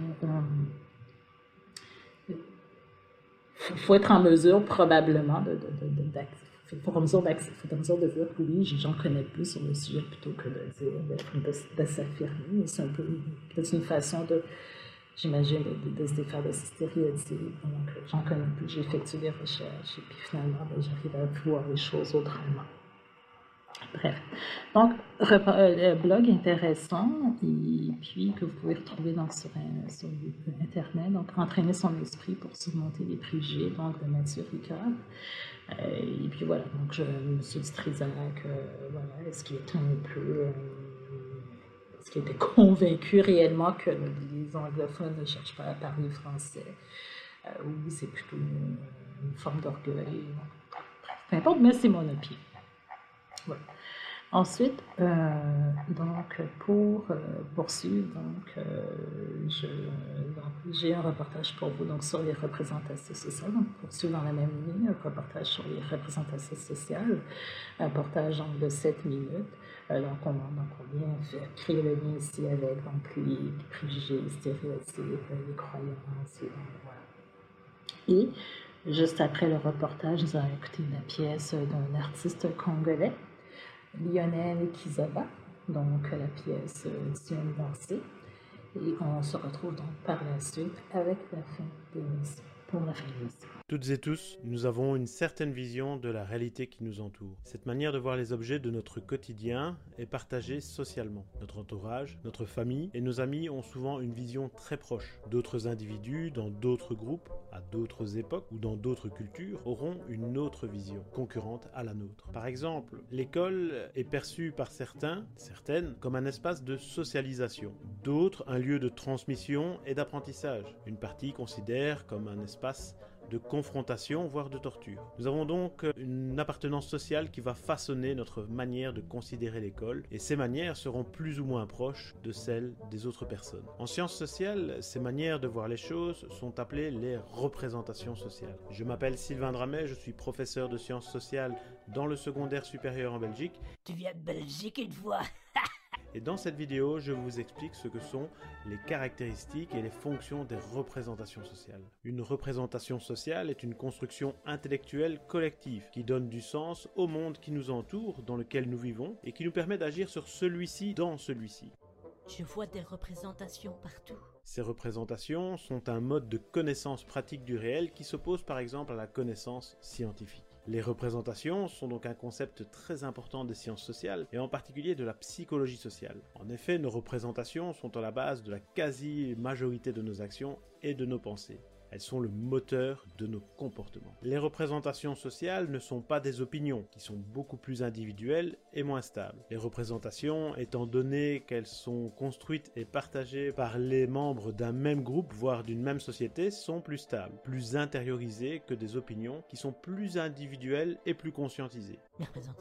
faut être en mesure, probablement, faut être en mesure de dire que oui, j'en connais plus sur le sujet plutôt que de s'affirmer. C'est un peu peut-être une façon j'imagine, de se défaire de ces stéréotypes. Donc, j'en connais plus, j'effectue des recherches, et puis finalement, j'arrive à voir les choses autrement. Bref. Donc, blog intéressant, et puis que vous pouvez retrouver donc, sur Internet. Donc, entraîner son esprit pour surmonter les préjugés, donc de Mathieu Ricard. Et puis voilà, donc M. Dutrisac, voilà, est-ce qu'il était est-ce qu'il était convaincu réellement que les anglophones ne cherchent pas à parler français? Oui, c'est plutôt une forme d'orgueil. Peu importe, mais c'est mon opinion. Voilà. Ensuite, donc, pour poursuivre, donc, j'ai un reportage pour vous donc, sur les représentations sociales. Donc, poursuivre dans la même ligne, un reportage sur les représentations sociales, un reportage donc, de 7 minutes. Donc, on vient créer le lien ici avec donc, les préjugés, les stéréotypes, les croyances. Et, donc, voilà. Et juste après le reportage, nous allons écouter la pièce d'un artiste congolais, Lionel Kizaba, donc la pièce Diane dansée. Et on se retrouve donc par la suite avec la fin de l'émission, pour la fin de l'émission. Toutes et tous, nous avons une certaine vision de la réalité qui nous entoure. Cette manière de voir les objets de notre quotidien est partagée socialement. Notre entourage, notre famille et nos amis ont souvent une vision très proche. D'autres individus, dans d'autres groupes, à d'autres époques ou dans d'autres cultures, auront une autre vision, concurrente à la nôtre. Par exemple, l'école est perçue par certaines, comme un espace de socialisation. D'autres, un lieu de transmission et d'apprentissage. Une partie considère comme un espace de confrontation, voire de torture. Nous avons donc une appartenance sociale qui va façonner notre manière de considérer l'école, et ces manières seront plus ou moins proches de celles des autres personnes. En sciences sociales, ces manières de voir les choses sont appelées les représentations sociales. Je m'appelle Sylvain Dramet, je suis professeur de sciences sociales dans le secondaire supérieur en Belgique. Tu viens de Belgique une fois. Et dans cette vidéo, je vous explique ce que sont les caractéristiques et les fonctions des représentations sociales. Une représentation sociale est une construction intellectuelle collective qui donne du sens au monde qui nous entoure, dans lequel nous vivons, et qui nous permet d'agir sur celui-ci dans celui-ci. Je vois des représentations partout. Ces représentations sont un mode de connaissance pratique du réel qui s'oppose par exemple à la connaissance scientifique. Les représentations sont donc un concept très important des sciences sociales et en particulier de la psychologie sociale. En effet, nos représentations sont à la base de la quasi-majorité de nos actions et de nos pensées. Elles sont le moteur de nos comportements. Les représentations sociales ne sont pas des opinions, qui sont beaucoup plus individuelles et moins stables. Les représentations, étant donné qu'elles sont construites et partagées par les membres d'un même groupe, voire d'une même société, sont plus stables, plus intériorisées que des opinions qui sont plus individuelles et plus conscientisées. Les représentations ?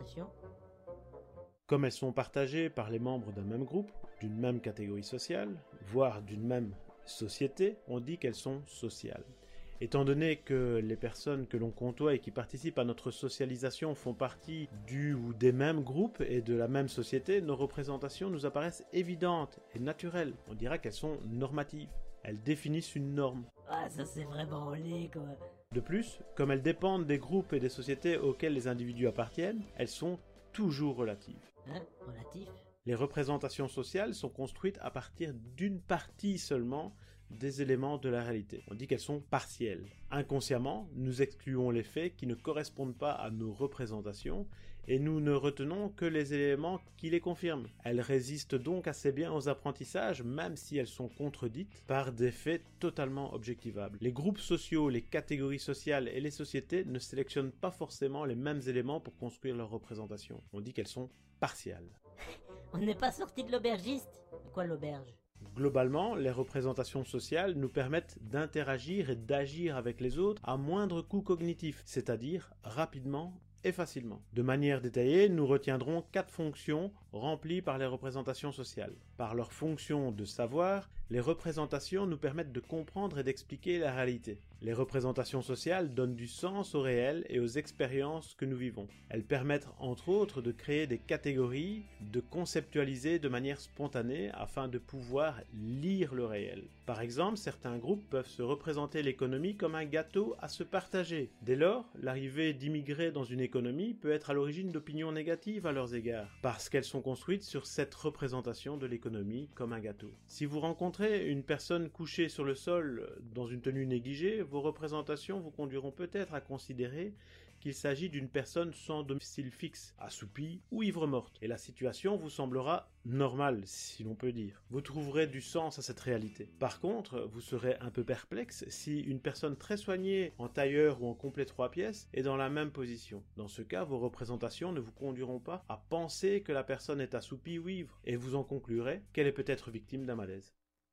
Comme elles sont partagées par les membres d'un même groupe, d'une même catégorie sociale, voire d'une même société, on dit qu'elles sont sociales. Étant donné que les personnes que l'on côtoie et qui participent à notre socialisation font partie du ou des mêmes groupes et de la même société, nos représentations nous apparaissent évidentes et naturelles. On dira qu'elles sont normatives. Elles définissent une norme. Ah, ça c'est vraiment laid, quoi. De plus, comme elles dépendent des groupes et des sociétés auxquels les individus appartiennent, elles sont toujours relatives. Hein ? Relatif ? Les représentations sociales sont construites à partir d'une partie seulement des éléments de la réalité. On dit qu'elles sont partielles. Inconsciemment, nous excluons les faits qui ne correspondent pas à nos représentations et nous ne retenons que les éléments qui les confirment. Elles résistent donc assez bien aux apprentissages, même si elles sont contredites par des faits totalement objectivables. Les groupes sociaux, les catégories sociales et les sociétés ne sélectionnent pas forcément les mêmes éléments pour construire leurs représentations. On dit qu'elles sont partiales. On n'est pas sorti de l'aubergiste. Quoi l'auberge ? Globalement, les représentations sociales nous permettent d'interagir et d'agir avec les autres à moindre coût cognitif, c'est-à-dire rapidement et facilement. De manière détaillée, nous retiendrons 4 fonctions remplies par les représentations sociales. Par leur fonction de savoir, les représentations nous permettent de comprendre et d'expliquer la réalité. Les représentations sociales donnent du sens au réel et aux expériences que nous vivons. Elles permettent entre autres de créer des catégories, de conceptualiser de manière spontanée afin de pouvoir lire le réel. Par exemple, certains groupes peuvent se représenter l'économie comme un gâteau à se partager. Dès lors, l'arrivée d'immigrés dans une économie peut être à l'origine d'opinions négatives à leurs égards, parce qu'elles sont construites sur cette représentation de l'économie comme un gâteau. Si vous rencontrez une personne couchée sur le sol dans une tenue négligée, vos représentations vous conduiront peut-être à considérer qu'il s'agit d'une personne sans domicile fixe, assoupie ou ivre-morte, et la situation vous semblera normale, si l'on peut dire. Vous trouverez du sens à cette réalité. Par contre, vous serez un peu perplexe si une personne très soignée, en tailleur ou en complet 3 pièces, est dans la même position. Dans ce cas, vos représentations ne vous conduiront pas à penser que la personne est assoupie ou ivre, et vous en conclurez qu'elle est peut-être victime d'un malaise.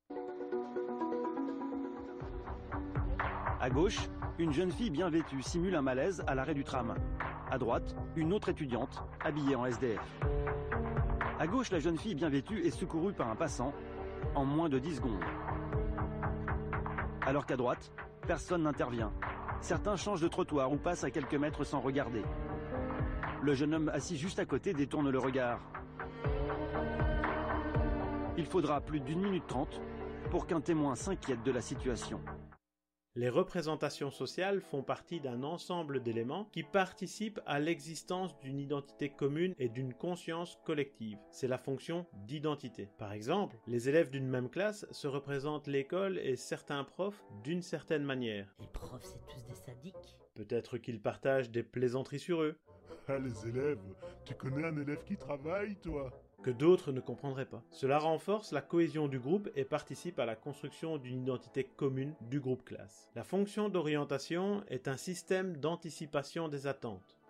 À gauche, une jeune fille bien vêtue simule un malaise à l'arrêt du tram. À droite, une autre étudiante, habillée en SDF. À gauche, la jeune fille bien vêtue est secourue par un passant en moins de 10 secondes. Alors qu'à droite, personne n'intervient. Certains changent de trottoir ou passent à quelques mètres sans regarder. Le jeune homme assis juste à côté détourne le regard. Il faudra plus d'1 minute 30 pour qu'un témoin s'inquiète de la situation. Les représentations sociales font partie d'un ensemble d'éléments qui participent à l'existence d'une identité commune et d'une conscience collective. C'est la fonction d'identité. Par exemple, les élèves d'une même classe se représentent l'école et certains profs d'une certaine manière. Les profs, c'est tous des sadiques. Peut-être qu'ils partagent des plaisanteries sur eux. Ah, les élèves, tu connais un élève qui travaille, toi ? Que d'autres ne comprendraient pas. Cela renforce la cohésion du groupe et participe à la construction d'une identité commune du groupe classe. La fonction d'orientation est un système d'anticipation des attentes.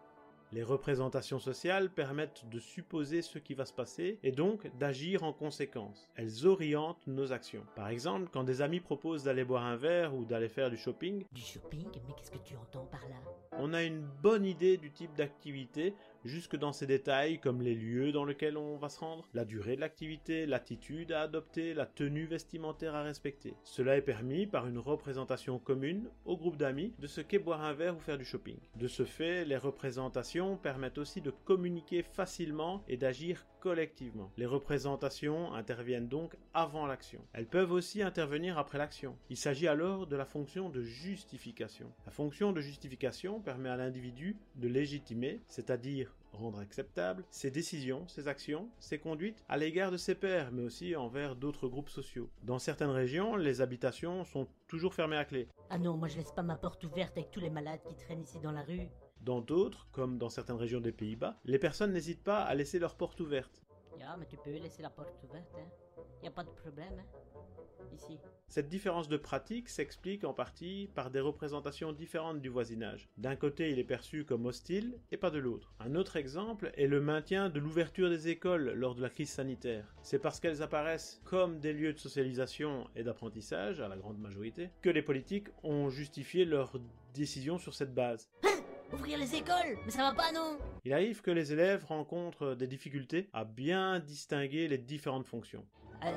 Les représentations sociales permettent de supposer ce qui va se passer et donc d'agir en conséquence. Elles orientent nos actions. Par exemple, quand des amis proposent d'aller boire un verre ou d'aller faire du shopping, Du shopping? Mais qu'est-ce que tu entends par là? on a une bonne idée du type d'activité jusque dans ses détails comme les lieux dans lesquels on va se rendre, la durée de l'activité, l'attitude à adopter, la tenue vestimentaire à respecter. Cela est permis par une représentation commune au groupe d'amis de ce qu'est boire un verre ou faire du shopping. De ce fait, les représentations permettent aussi de communiquer facilement et d'agir collectivement. Les représentations interviennent donc avant l'action. Elles peuvent aussi intervenir après l'action. Il s'agit alors de la fonction de justification. La fonction de justification permet à l'individu de légitimer, c'est-à-dire rendre acceptable, ses décisions, ses actions, ses conduites à l'égard de ses pairs, mais aussi envers d'autres groupes sociaux. Dans certaines régions, les habitations sont toujours fermées à clé. Ah non, moi je laisse pas ma porte ouverte avec tous les malades qui traînent ici dans la rue. Dans d'autres, comme dans certaines régions des Pays-Bas, les personnes n'hésitent pas à laisser leur porte ouverte. Ah, mais tu peux laisser la porte ouverte, hein. Y a pas de problème, hein. Ici. Cette différence de pratique s'explique en partie par des représentations différentes du voisinage. D'un côté, il est perçu comme hostile et pas de l'autre. Un autre exemple est le maintien de l'ouverture des écoles lors de la crise sanitaire. C'est parce qu'elles apparaissent comme des lieux de socialisation et d'apprentissage, à la grande majorité, que les politiques ont justifié leur décision sur cette base. Ouvrir les écoles? Mais ça va pas, non? Il arrive que les élèves rencontrent des difficultés à bien distinguer les différentes fonctions.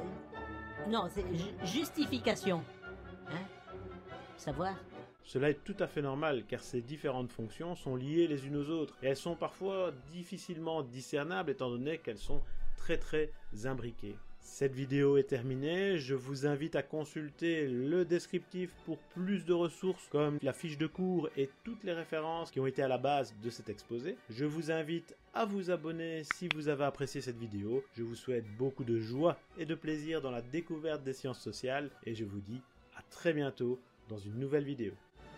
Non, c'est justification. Hein? Savoir? Cela est tout à fait normal car ces différentes fonctions sont liées les unes aux autres et elles sont parfois difficilement discernables étant donné qu'elles sont très imbriquées. Cette vidéo est terminée, je vous invite à consulter le descriptif pour plus de ressources comme la fiche de cours et toutes les références qui ont été à la base de cet exposé. Je vous invite à vous abonner si vous avez apprécié cette vidéo. Je vous souhaite beaucoup de joie et de plaisir dans la découverte des sciences sociales et je vous dis à très bientôt dans une nouvelle vidéo.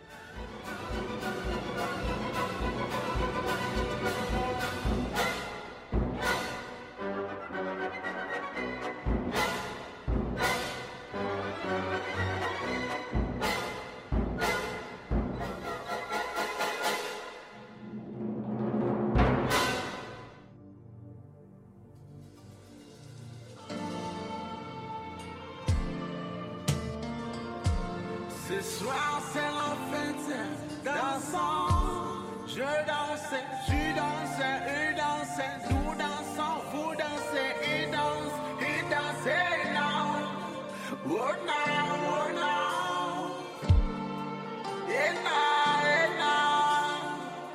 Ce soir c'est la fête, dansons, je dansais, tu dansais, eux dansaient, nous dansons, vous dansez, ils dansent, now. Oh now, oh now, et now,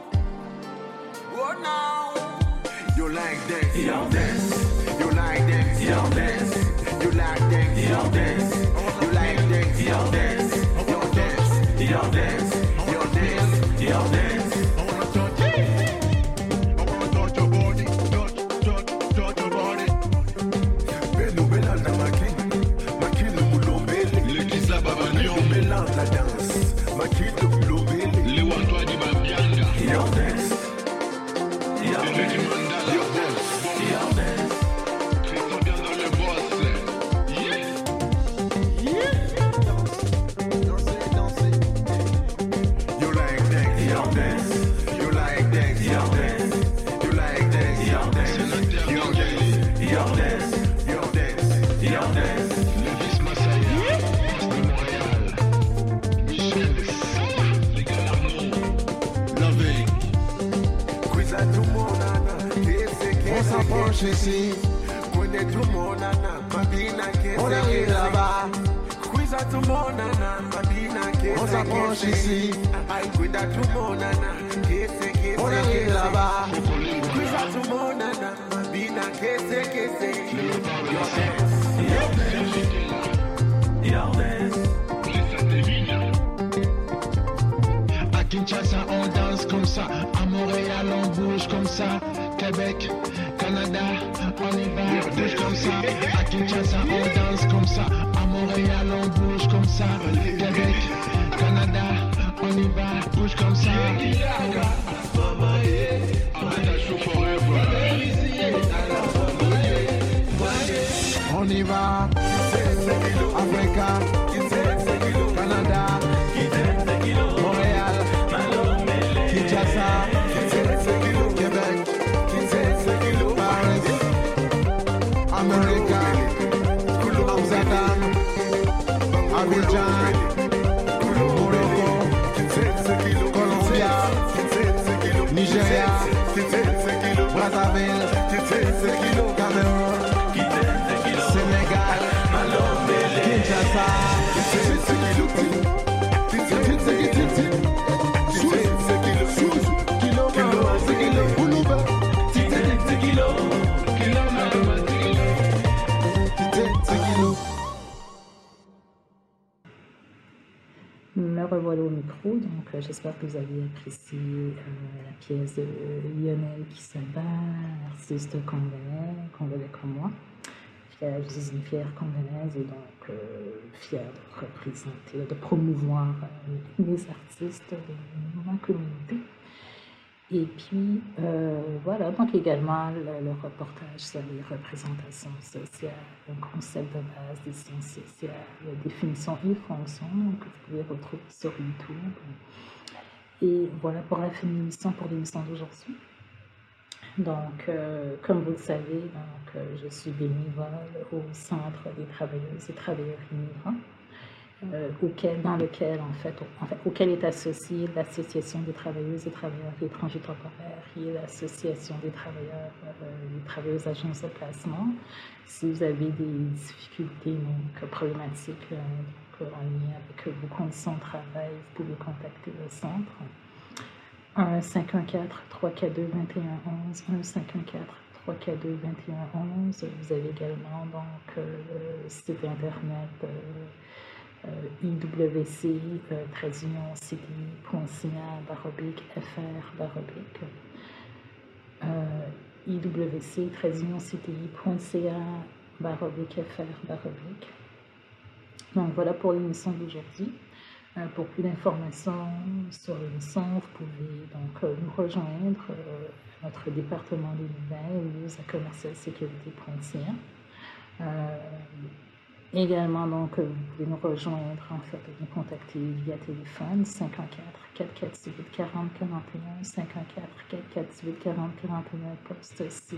oh now. You like this, you dance, you like this, you dance, you like this, you dance, you like this, you dance. Your dance, your dance, your dance. I wanna touch it. I wanna touch your body, touch your body. Bello bella na makilo mulobele. Le kisa babanyo bella la danse. Makilo mulobele. Le wantwa di babianga. Your dance, your dance, your dance, your dance. Christophe bien dans le boss. Yeah, yeah. Ici, connais tout mon nana, babina qui on arrive là-bas. Quiz à tout mon nana, babina qui on s'approche ici. Aïe, quiz à tout mon nana, qui on arrive là-bas. Quiz à tout mon nana, babina qui c'est. Your dance. À Kinshasa on danse comme ça, à Montréal on bouge comme ça, Québec, Canada, on y va, bouge comme ça. À Kinshasa on danse comme ça, à Montréal on bouge comme ça, Québec, Canada, on y va, bouge comme ça. On y va, Africa, Canada, Montréal, Kinshasa. Abidjan, Morocco, Colombia, Nigeria, Brazzaville, Cameroun, Sénégal, Kinshasa. Me revoilà au micro, donc j'espère que vous avez apprécié la pièce de Lionel qui se bat, artiste congolais comme moi. Je suis une fière congolaise et donc fière de représenter, de promouvoir les artistes de ma communauté. Et puis, voilà, donc également le reportage sur les représentations sociales, un concept de base des sciences sociales, la définition et fonctions que vous pouvez retrouver sur YouTube. Et voilà pour la fin de l'émission, pour l'émission d'aujourd'hui. Donc, comme vous le savez, donc, je suis bénévole au Centre des travailleuses et travailleurs immigrants. Auquel est associée l'Association des travailleuses et travailleurs étrangers temporaires et l'Association des travailleurs et travailleuses agences de placement. Si vous avez des difficultés, problématiques en lien avec vos conditions de travail, vous pouvez contacter le centre. 1-514-342-2111, 1-514-342-2111. Vous avez également donc le site internet iwc-cti.ca/fr/. iwc-cti.ca/fr/. Donc voilà pour l'émission d'aujourd'hui. Pour plus d'informations sur l'émission, vous pouvez donc nous rejoindre à notre département des nouvelles, news@commercialsécurité.ca. Également, donc, vous pouvez nous rejoindre, nous contacter via téléphone 514-448-4041, 514-448-4041, poste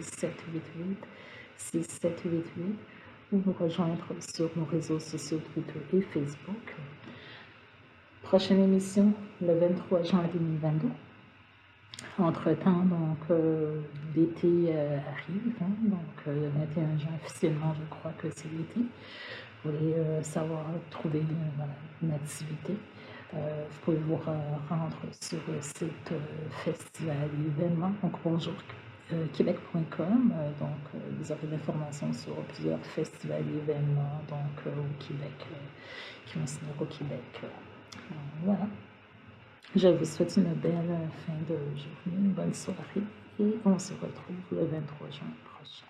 6788, ou nous rejoindre sur nos réseaux sociaux Twitter et Facebook. Prochaine émission, le 23 juin 2022. Entre-temps, donc, l'été arrive, donc le 21 juin, officiellement, je crois que c'est l'été. Vous voulez savoir trouver une activité, vous pouvez vous rendre sur le site festival et événements, donc bonjourquebec.com, donc vous aurez l'information sur plusieurs festivals et événements donc, au Québec, qui vont se tenir au Québec. Voilà. Je vous souhaite une belle fin de journée, une bonne soirée et on se retrouve le 23 juin prochain.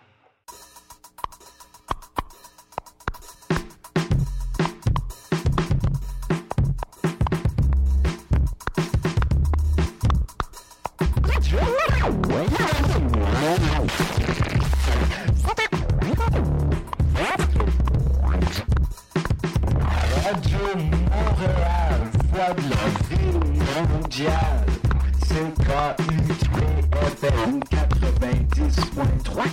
Radio Montréal, voix de la ville mondiale. C'est KUTFM 90.3.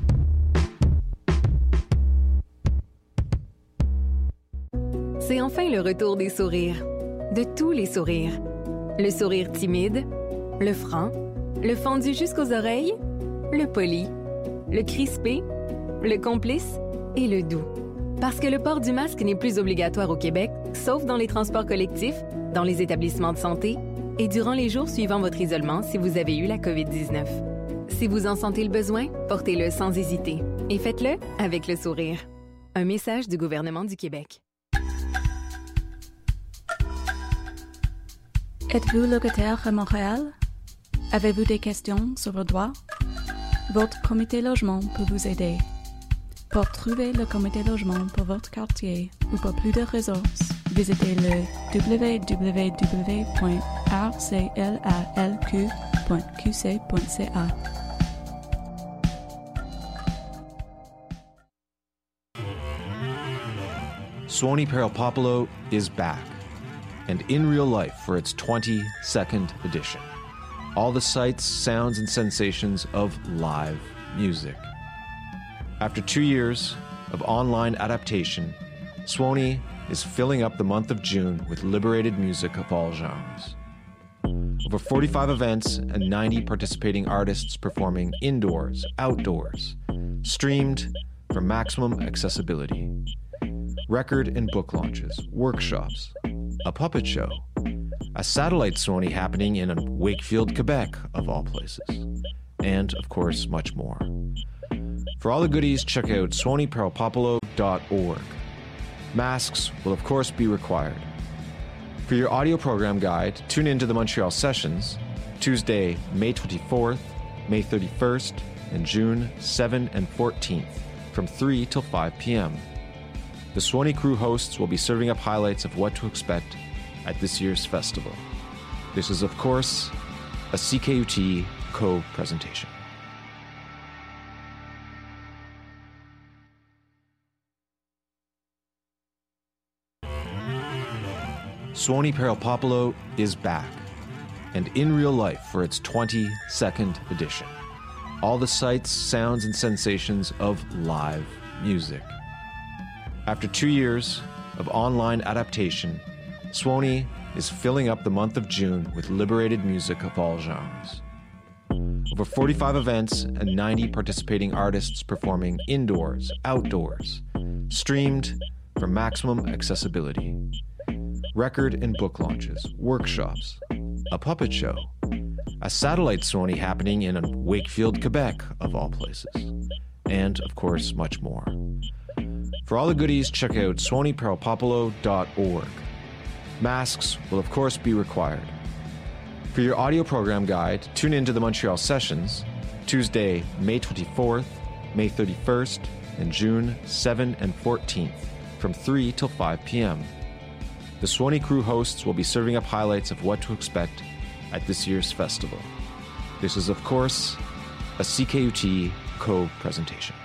C'est enfin le retour des sourires. De tous les sourires. Le sourire timide, le franc, le fendu jusqu'aux oreilles, le poli, le crispé, le complice et le doux. Parce que le port du masque n'est plus obligatoire au Québec, sauf dans les transports collectifs, dans les établissements de santé et durant les jours suivant votre isolement si vous avez eu la COVID-19. Si vous en sentez le besoin, portez-le sans hésiter et faites-le avec le sourire. Un message du gouvernement du Québec. Êtes-vous locataire à Montréal? Avez-vous des questions sur vos droits? Votre comité logement peut vous aider. Pour trouver le comité logement pour votre quartier ou pour plus de ressources, visitez le www.rclalq.qc.ca. Suoni Parapopulo is back, and in real life for its 22nd edition. All the sights, sounds, and sensations of live music. After 2 years of online adaptation, Suoni is filling up the month of June with liberated music of all genres. Over 45 events and 90 participating artists performing indoors, outdoors, streamed for maximum accessibility. Record and book launches, workshops, a puppet show, a satellite Sony happening in Wakefield, Quebec, of all places, and, of course, much more. For all the goodies, check out SonyPearlPopolo.org. Masks will, of course, be required. For your audio program guide, tune in to the Montreal Sessions, Tuesday, May 24th, May 31st, and June 7 and 14th, from 3 till 5 p.m. The Swanee Crew hosts will be serving up highlights of what to expect at this year's festival. This is, of course, a CKUT co-presentation. Swanee Pearl-Popolo is back, and in real life for its 22nd edition. All the sights, sounds, and sensations of live music. After 2 years of online adaptation, Swanee is filling up the month of June with liberated music of all genres. Over 45 events and 90 participating artists performing indoors, outdoors, streamed for maximum accessibility. Record and book launches, workshops, a puppet show, a satellite Swanee happening in Wakefield, Quebec, of all places, and, of course, much more. For all the goodies, check out SonyPearlPopolo.org. Masks will, of course, be required. For your audio program guide, tune in to the Montreal Sessions, Tuesday, May 24th, May 31st, and June 7 and 14th, from 3 till 5 p.m. The Swanee Crew hosts will be serving up highlights of what to expect at this year's festival. This is, of course, a CKUT co-presentation.